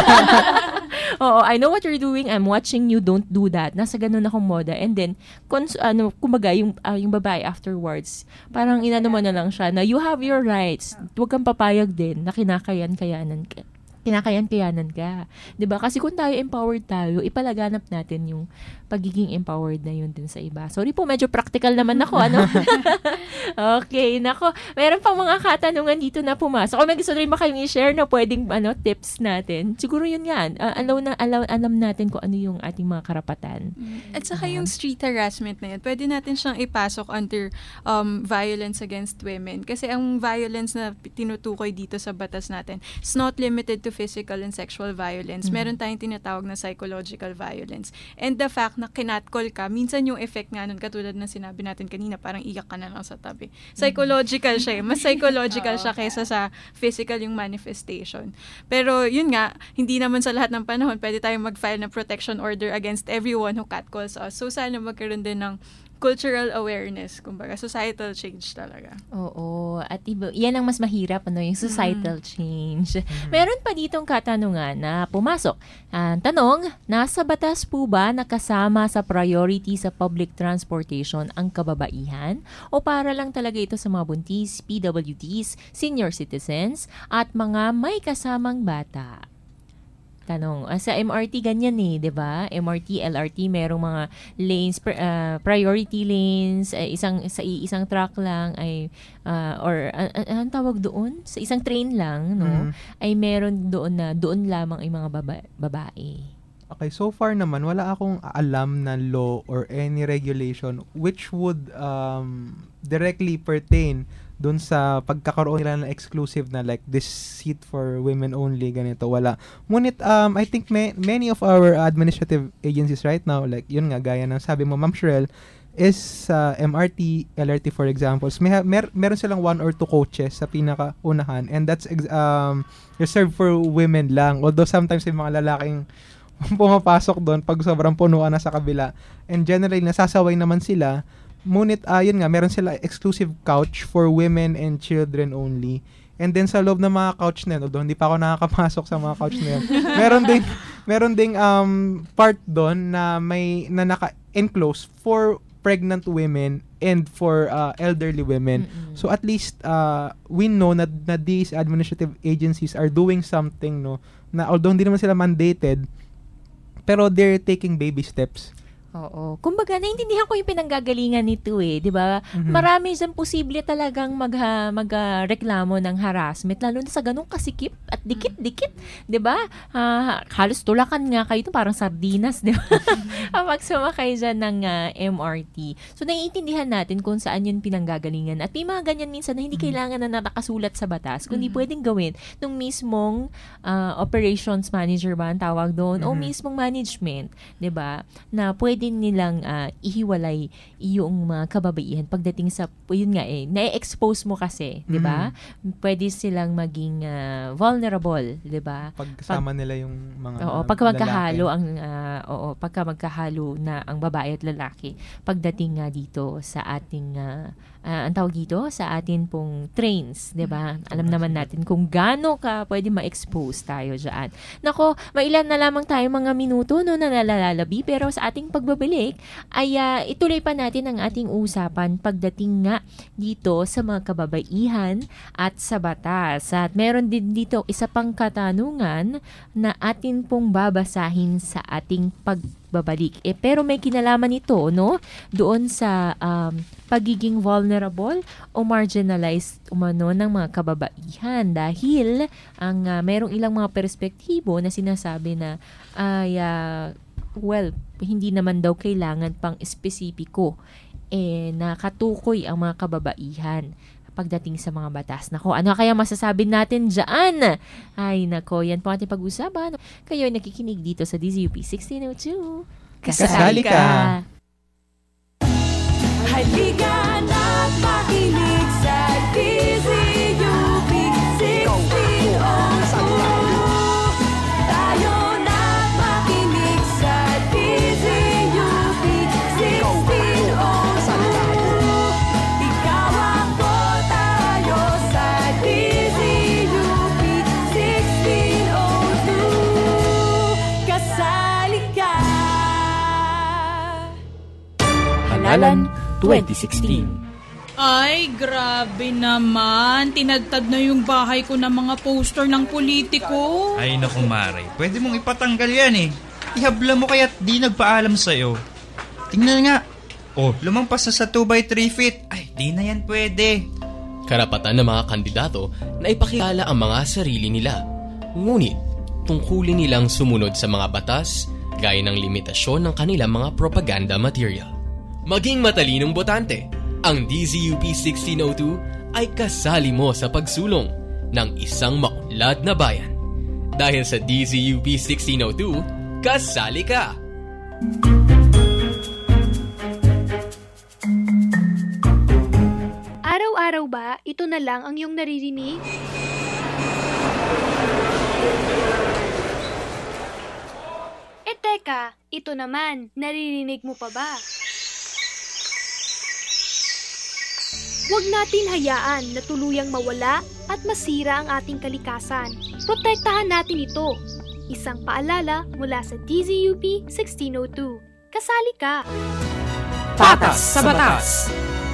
Oo, I know what you're doing, I'm watching you, don't do that. Nasa ganun akong moda. And then, kung, ano, kumbaga, yung, uh, yung babae afterwards, parang inano mo na lang siya na you have your rights. Huwag kang papayag din na kinakayan-kayanan ka. kinakayan-kayanan ka. 'Di ba? Kasi kung tayo empowered tayo, ipalaganap natin yung pagiging empowered na yun din sa iba. Sorry po, medyo practical naman ako, ano? Okay, nako. Meron pang mga katanungan dito na pumasok. Kung may gusto rin ba kayong i-share na pwedeng ano, tips natin? Siguro yun yan. Uh, alaw na, alaw, alam natin kung ano yung ating mga karapatan. At saka yung street harassment na yun, pwede natin siyang ipasok under um, violence against women. Kasi ang violence na tinutukoy dito sa batas natin, it's not limited to physical and sexual violence. Mm-hmm. Meron tayong tinatawag na psychological violence. And the fact na kinatcall ka, minsan yung effect nga nun, katulad na sinabi natin kanina, parang iyak ka na lang sa tabi. Psychological siya. Mas psychological siya kaysa sa physical yung manifestation. Pero yun nga, hindi naman sa lahat ng panahon pwede tayong mag-file ng protection order against everyone who catcalls us. So sana magkaroon din ng cultural awareness, kumbaga, societal change talaga. Oo, at iba, yan ang mas mahirap, ano, yung societal mm-hmm. change. Mm-hmm. Meron pa ditong katanungan na pumasok. Ang tanong, nasa batas po ba nakasama sa priority sa public transportation ang kababaihan? O para lang talaga ito sa mga buntis, P W Ds, senior citizens, at mga may kasamang bata? Tanong, uh, sa M R T ganyan eh, 'di ba? M R T, L R T, merong mga lanes, uh, priority lanes, uh, isang sa isang truck lang ay uh, or uh, uh, anong tawag doon? Sa isang train lang, no? Mm. Ay meron doon na doon lamang ay mga baba- babae. Okay, so far naman wala akong alam na law or any regulation which would um directly pertain doon sa pagkakaroon nila ng exclusive na like this seat for women only, ganito, wala. Ngunit, um, I think may, many of our administrative agencies right now, like yun nga, gaya ng sabi mo, Ma'am Sherelle, is uh, M R T, L R T for examples, may ha- mer- meron silang one or two coaches sa pinakaunahan and that's ex- um, reserved for women lang. Although sometimes yung mga lalaking pumapasok doon pag sobrang punuan na sa kabila. And generally, nasasaway naman sila. Ngunit, uh, yun nga, meron sila exclusive couch for women and children only. And then sa loob ng mga couch na yun, although hindi pa ako nakakapasok sa mga couch na yun, meron ding, meron ding um, part doon na may, na naka-enclose for pregnant women and for uh, elderly women. Mm-hmm. So at least, uh, we know na, na these administrative agencies are doing something, no, na although hindi naman sila mandated, pero they're taking baby steps. Oo. Kumbaga, naintindihan ko yung pinanggagalingan nito eh, di ba? Mm-hmm. Marami dyan posible talagang mag, magreklamo ng harassment, lalo na sa ganung kasikip at dikit-dikit, di ba? Uh, halos tulakan nga kayo, parang sardinas, di ba? Pag sumakay dyan ng uh, M R T. So, naiintindihan natin kung saan yun pinanggagalingan. At may mga ganyan minsan na hindi mm-hmm. kailangan na nakasulat sa batas, kundi mm-hmm. pwedeng gawin nung mismong uh, operations manager ba ang tawag doon, mm-hmm. o mismong management, di ba? Na pwede din nilang ah, ihiwalay yung mga kababaihan pagdating sa, yun nga eh, na-expose mo kasi, di ba? Pwede silang maging ah, vulnerable, di ba? Pagkasama nila yung mga Oo, pagka magkahalo lalaki. ang ah, oo, pagka magkahalo na ang babae at lalaki pagdating nga dito sa ating ah, ah, ang tawag dito sa atin pong trains, 'di ba? Alam naman natin kung gaano ka pwede ma-expose tayo diyan. Nako, mailan na lamang tayo mga minuto no na nalalalabi, pero sa ating pagbabalik ay ah, ituloy pa natin ang ating usapan pagdating nga dito sa mga kababaihan at sa batas. At meron din dito isa pang katanungan na atin pong babasahin sa ating pagbabalik. Eh, pero may kinalaman ito, no? Doon sa um, pagiging vulnerable o marginalized umano ng mga kababaihan dahil ang uh, merong ilang mga perspektibo na sinasabi na ay uh, well, hindi naman daw kailangan pang espesipiko eh nakatukoy ang mga kababaihan pagdating sa mga batas. Nako, ano kaya masasabi natin dyan? Ay, nako, yan po ating pag-usapan. Kayo ay nakikinig dito sa D Z U P sixteen oh two. Kasali ka! Halika na't makinig sa D Z U P sixteen oh two. Tayo na't makinig sa D Z U P sixteen oh two. Ikaw ako, tayo sa D Z U P sixteen oh two. Kasali ka! Halalan twenty sixteen. Ay, grabe naman. Tinagtad na yung bahay ko ng mga poster ng politiko. Ay, naku Mare. Pwede mong ipatanggal yan eh. Ihabla mo kaya't di nagpaalam sa'yo. Tingnan nga. Oh, lumampas na sa two by three feet. Ay, di na yan pwede. Karapatan ng mga kandidato na ipakilala ang mga sarili nila. Ngunit, tungkulin nilang sumunod sa mga batas gaya ng limitasyon ng kanilang mga propaganda material. Maging matalinong botante, ang D Z U P sixteen oh two ay kasali mo sa pagsulong ng isang maunlad na bayan. Dahil sa D Z U P sixteen oh two, kasali ka! Araw-araw ba, ito na lang ang iyong naririnig? Eh teka, ito naman, naririnig mo pa ba? Huwag natin hayaan na tuluyang mawala at masira ang ating kalikasan. Protektahan natin ito. Isang paalala mula sa D Z U P sixteen oh two. Kasali ka! Patas sa Batas!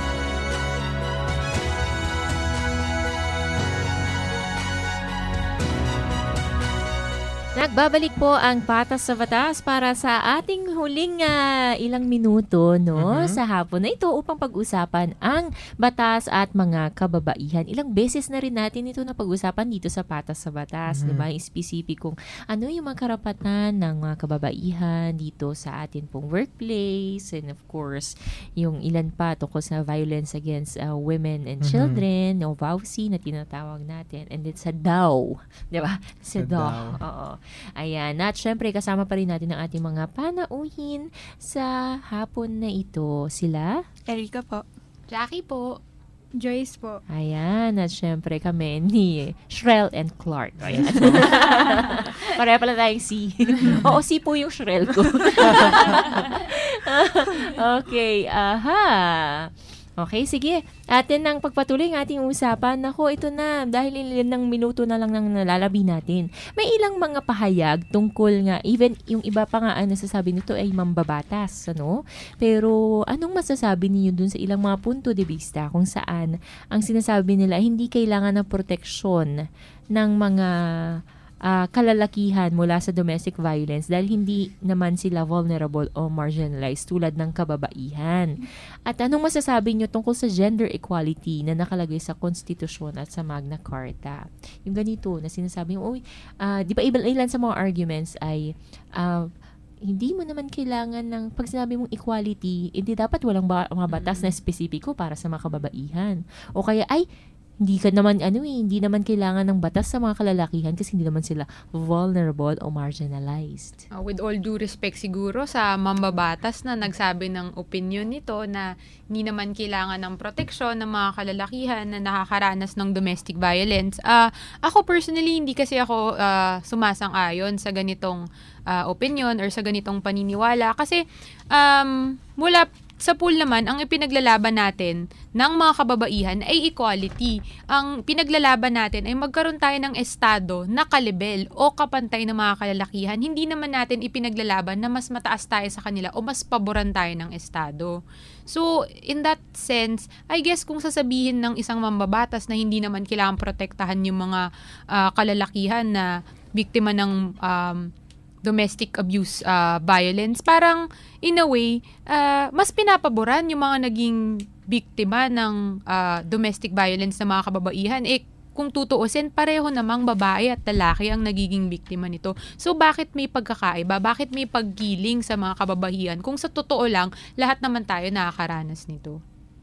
Nagbabalik po ang Patas sa Batas para sa ating huling uh, ilang minuto no mm-hmm. sa hapon na ito upang pag-usapan ang batas at mga kababaihan. Ilang beses na rin natin ito na pag-usapan dito sa Patas sa Batas, mm-hmm. di ba? Specific kung ano yung mga karapatan ng mga kababaihan dito sa atin pong workplace, and of course, yung ilan pa tungkol sa violence against uh, women and mm-hmm. children, o V A W C na tinatawag natin, and then sa D A W, di ba? Sa D A W. Oo. Ayan. At syempre, kasama pa rin natin ang ating mga panauhin sa hapon na ito. Sila? Erika po. Jackie po. Joyce po. Ayan. At syempre kami ni Shrel and Clark. Ayan. Pareha pala tayong C. Oo, C po yung Shrel ko. Okay. Aha. Okay, sige. Atin ang pagpatuloy ng ating usapan. Nako, ito na. Dahil ilan ng minuto na lang nang nalalabi natin. May ilang mga pahayag tungkol nga, even yung iba pa nga ang nasasabi nito ay mambabatas. Ano? Pero anong masasabi niyo dun sa ilang mga punto de vista kung saan ang sinasabi nila hindi kailangan ng proteksyon ng mga Uh, kalalakihan mula sa domestic violence dahil hindi naman sila vulnerable o marginalized tulad ng kababaihan. At anong masasabi nyo tungkol sa gender equality na nakalagay sa konstitusyon at sa Magna Carta? Yung ganito na sinasabi mo, uh, di ba ilan, ilan sa mga arguments ay uh, hindi mo naman kailangan ng, pag sinabi mong equality, hindi dapat walang ba, mga batas na spesipiko para sa mga kababaihan. O kaya ay, hindi ka naman, ano eh, hindi naman kailangan ng batas sa mga kalalakihan kasi hindi naman sila vulnerable o marginalized. Uh, with all due respect siguro sa mambabatas na nagsabi ng opinion nito na hindi naman kailangan ng proteksyon ng mga kalalakihan na nakakaranas ng domestic violence. Uh, ako personally, hindi kasi ako uh, sumasang-ayon sa ganitong uh, opinion or sa ganitong paniniwala kasi um, mula sa pool naman, ang ipinaglalaban natin ng mga kababaihan ay equality. Ang pinaglalaban natin ay magkaroon tayo ng estado na kalibel o kapantay ng mga kalalakihan. Hindi naman natin ipinaglalaban na mas mataas tayo sa kanila o mas paboran tayo ng estado. So, in that sense, I guess kung sasabihin ng isang mambabatas na hindi naman kailangan protektahan yung mga uh, kalalakihan na biktima ng um, domestic abuse uh, violence, parang in a way, uh, mas pinapaboran yung mga naging biktima ng uh, domestic violence na mga kababaihan. Eh, kung tutuusin, pareho namang babae at lalaki ang nagiging biktima nito. So, bakit may pagkakaiba? Bakit may paggiling sa mga kababaihan? Kung sa totoo lang, lahat naman tayo nakakaranas nito.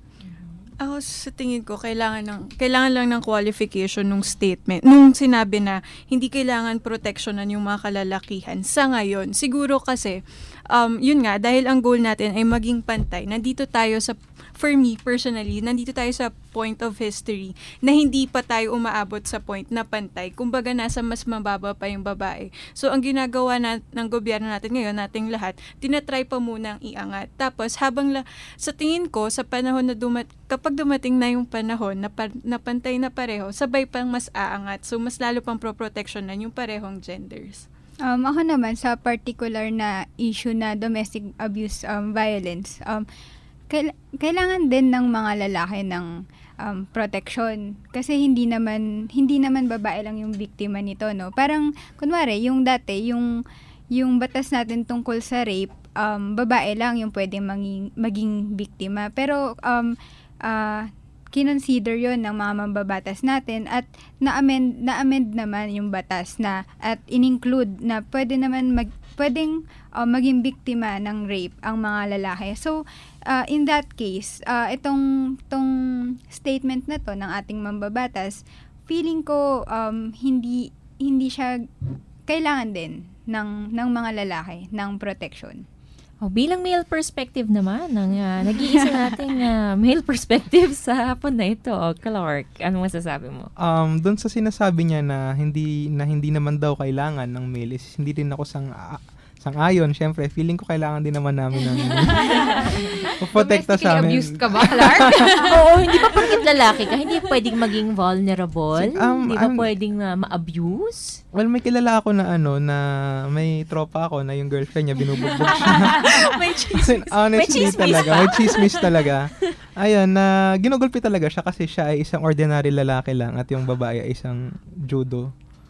Ako sa tingin ko, kailangan, ng, kailangan lang ng qualification nung statement. Nung sinabi na hindi kailangan protectionan yung mga kalalakihan sa ngayon. Siguro kasi, um, yun nga, dahil ang goal natin ay maging pantay, nandito tayo sa, for me personally, nandito tayo sa point of history na hindi pa tayo umaabot sa point na pantay. Kumbaga, nasa mas mababa pa yung babae. So, ang ginagawa na, ng gobyerno natin ngayon, nating lahat, tinatry pa munang iangat. Tapos, habang la, sa tingin ko, sa panahon na dumat, kapag dumating na yung panahon na, pa, na pantay na pareho, sabay pang mas aangat. So, mas lalo pang pro-protectionan yung parehong genders. Um, ako naman, sa particular na issue na domestic abuse um, violence, um, kail- kailangan din ng mga lalaki ng um, protection. Kasi hindi naman, hindi naman babae lang yung biktima nito, no? Parang, kunwari, yung dati, yung, yung batas natin tungkol sa rape, um, babae lang yung pwedeng maging, maging biktima. Pero, um, uh, kinonsider yon ng mga mambabatas natin at na-amend, na-amend naman yung batas na at in-include na pwede naman mag, pwedeng uh, maging biktima ng rape ang mga lalaki. So, uh, in that case, uh, itong, itong statement na to ng ating mambabatas, feeling ko um, hindi, hindi siya kailangan din ng, ng mga lalaki ng protection. Oh, bilang male perspective naman, ng uh, nag-iisa nating uh, male perspective sa hapon na ito, oh, Clark, ano masasabi mo? Um, doon sa sinasabi niya na hindi na hindi naman daw kailangan ng male, is hindi din ako sang uh, sang-ayon. Siyempre, feeling ko kailangan din naman namin ng protekta sa amin. Domestically abused ka ba, Clark? Oo, hindi pa porket lalaki ka, hindi pwedeng maging vulnerable? Um, hindi ba um, pwedeng uh, ma-abuse? Well, may kilala ako na ano, na may tropa ako na yung girlfriend niya binubugbog siya. May chismis. Honestly, may chismis talaga. pa. May chismis talaga. Ayun, na ginugulpi talaga siya kasi siya ay isang ordinary lalaki lang at yung babae ay isang judo.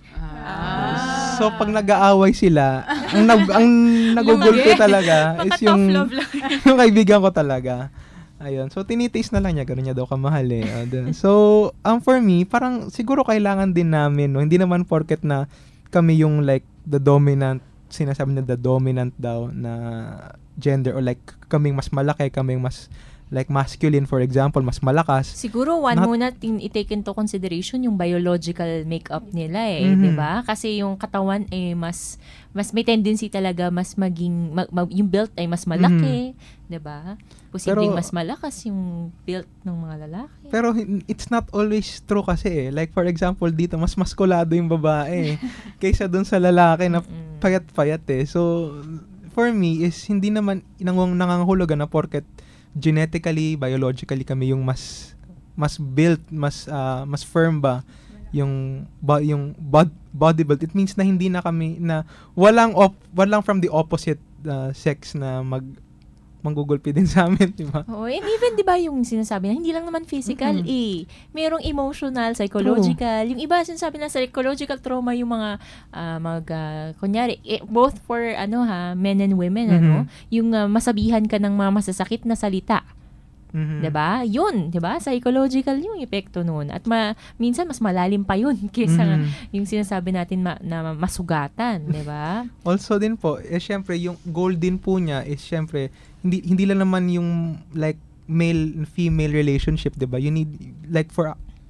Ah. So, pag nag-aaway sila, ang, nag, ang nagugulpi talaga is yung, yung kaibigan ko talaga. Ayun. So, tinitiis na lang niya. Ganun niya daw kamahal eh. Uh, so, um, for me, parang siguro kailangan din namin, no? Hindi naman porket na kami yung like the dominant, sinasabi na the dominant daw na gender or like kaming mas malaki, kaming mas like masculine, for example, mas malakas. Siguro one Not, muna tin- i-take into consideration yung biological makeup nila eh, mm-hmm. 'di ba? Kasi yung katawan eh mas mas may tendency talaga mas maging mag, mag, yung build ay mas malaki, mm-hmm. 'di ba? Posibleng mas malakas yung build ng mga lalaki. Pero it's not always true kasi eh. Like for example, dito mas maskulado yung babae kaysa dun sa lalaki na mm-hmm. payat-payat eh. So for me is hindi naman nang nangangahulugan na porket genetically, biologically kami yung mas mas built, mas uh, mas firm ba yung ba, yung bod, body build. It means na hindi na kami na walang op, walang from the opposite uh, sex na mag manggugulpi din sa amin, di ba? Oh, and even di ba yung sinasabi na hindi lang naman physical mm-hmm. eh. Merong emotional, psychological. True. Yung iba sinasabi na psychological trauma yung mga uh, mag uh, kunyari eh, both for ano ha, men and women mm-hmm. ano, yung uh, masabihan ka ng mga masasakit na salita. Mm-hmm. 'Di ba? 'Yun, 'di ba? Psychological yung epekto noon. At ma- minsan mas malalim pa 'yun kaysa mm-hmm. yung sinasabi natin ma- na masugatan, 'di ba? Also din po, eh syempre yung goal din po niya is syempre hindi hindi lang naman yung like male and female relationship, 'di ba? You need like for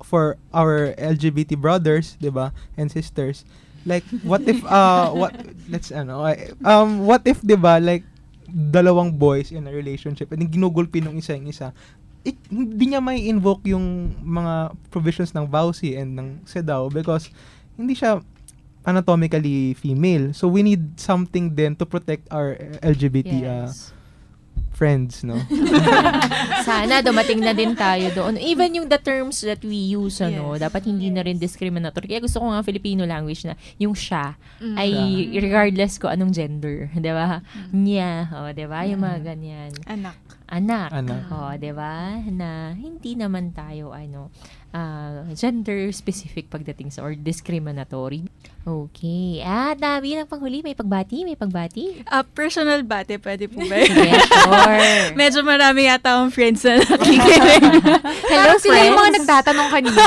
for our L G B T brothers, 'di ba, and sisters, like what if uh what let's ano I- um what if 'di ba, like dalawang boys in a relationship and ginugulpi nung isa yung isa, it, hindi niya may invoke yung mga provisions ng V A U S I and ng C E D A W because hindi siya anatomically female. So we need something then to protect our L G B T uh, Yes. friends, no? Sana dumating na din tayo doon. Even yung the terms that we use, ano, Yes. dapat hindi na rin discriminatory. Kaya gusto ko nga Filipino language na yung siya Mm. ay Siya. regardless ko anong gender. Di ba? Niya. O, di ba? Yung mga ganyan. Anak. Anak. Anak. O, di ba? Na hindi naman tayo, ano, ah, gender specific pagdating sa or discriminatory. Okay. At uh, bilang panghuli, may pagbati? May pagbati? Uh, personal bate, pwede po ba? Yes, sure. Medyo marami yata akong friends na nakikinig. Hello, Parang sila yung mga friends. nagtatanong kanina.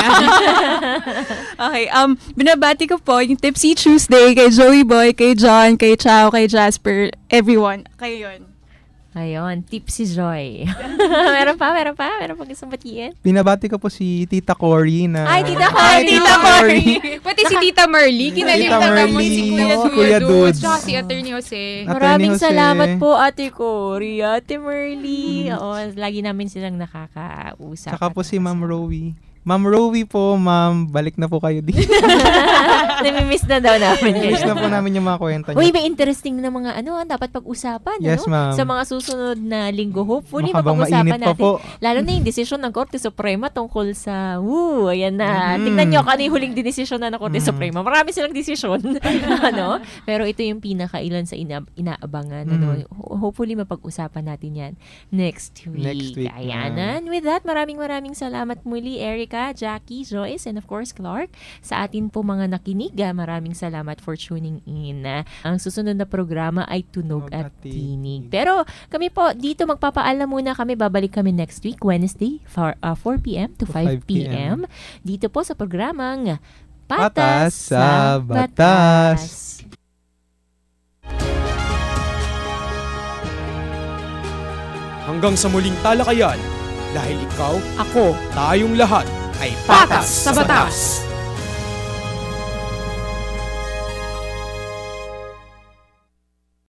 Okay, um, binabati ko po yung Tipsy Tuesday kay Joey Boy, kay John, kay Chao, kay Jasper, everyone. Kayo yun. Ayun, Tipsy Joy. meron pa, meron pa, meron pa gustong batiin. Binabati ko po si Tita Cory na Ay, Tita Hi, Cory! Tita Cory! Pati si Tita Merly, Tita kinalimtan mo Merly, si Kuya si Kuya Dudes, Dudes. tsaka si Attorney Jose. Attorney Maraming Jose. salamat po, Ate Cory, Ate Merly. Oo, lagi namin silang nakakausap. Saka po si Ma'am Rowie. Ma'am Rowie po, ma'am, balik na po kayo dito. Namimiss na daw namin. Miss na po namin yung mga kwenta Uy, niyo. may interesting na mga ano, dapat pag-usapan. Yes, ano? ma'am. Sa mga susunod na linggo, hopefully, Baka bang mapag-usapan mainit pa natin. po. Lalo na yung desisyon ng Korte Suprema tungkol sa, woo, ayan na. Mm. Tingnan nyo, ano yung huling desisyon na ng Korte Mm. Suprema. Marami silang desisyon. ano? Pero ito yung pinakailan sa ina- inaabangan. Mm. Ano? Ho- Hopefully, mapag-usapan natin yan next week. Next week, Ayan. ma'am. And with that, maraming maraming salamat muli, Erica, Jackie, Joyce, and of course, Clark. Sa atin po mga nakinig, ah, maraming salamat for tuning in. Ah, ang susunod na programa ay Tunog at Tinig. Pero kami po, dito magpapaalam muna kami. Babalik kami next week, Wednesday, for, uh, four p.m. to five p.m. Dito po sa programang Patas Patas sa Batas. Hanggang sa muling talakayan, dahil ikaw, ako, tayong lahat ay Patas sa Batas.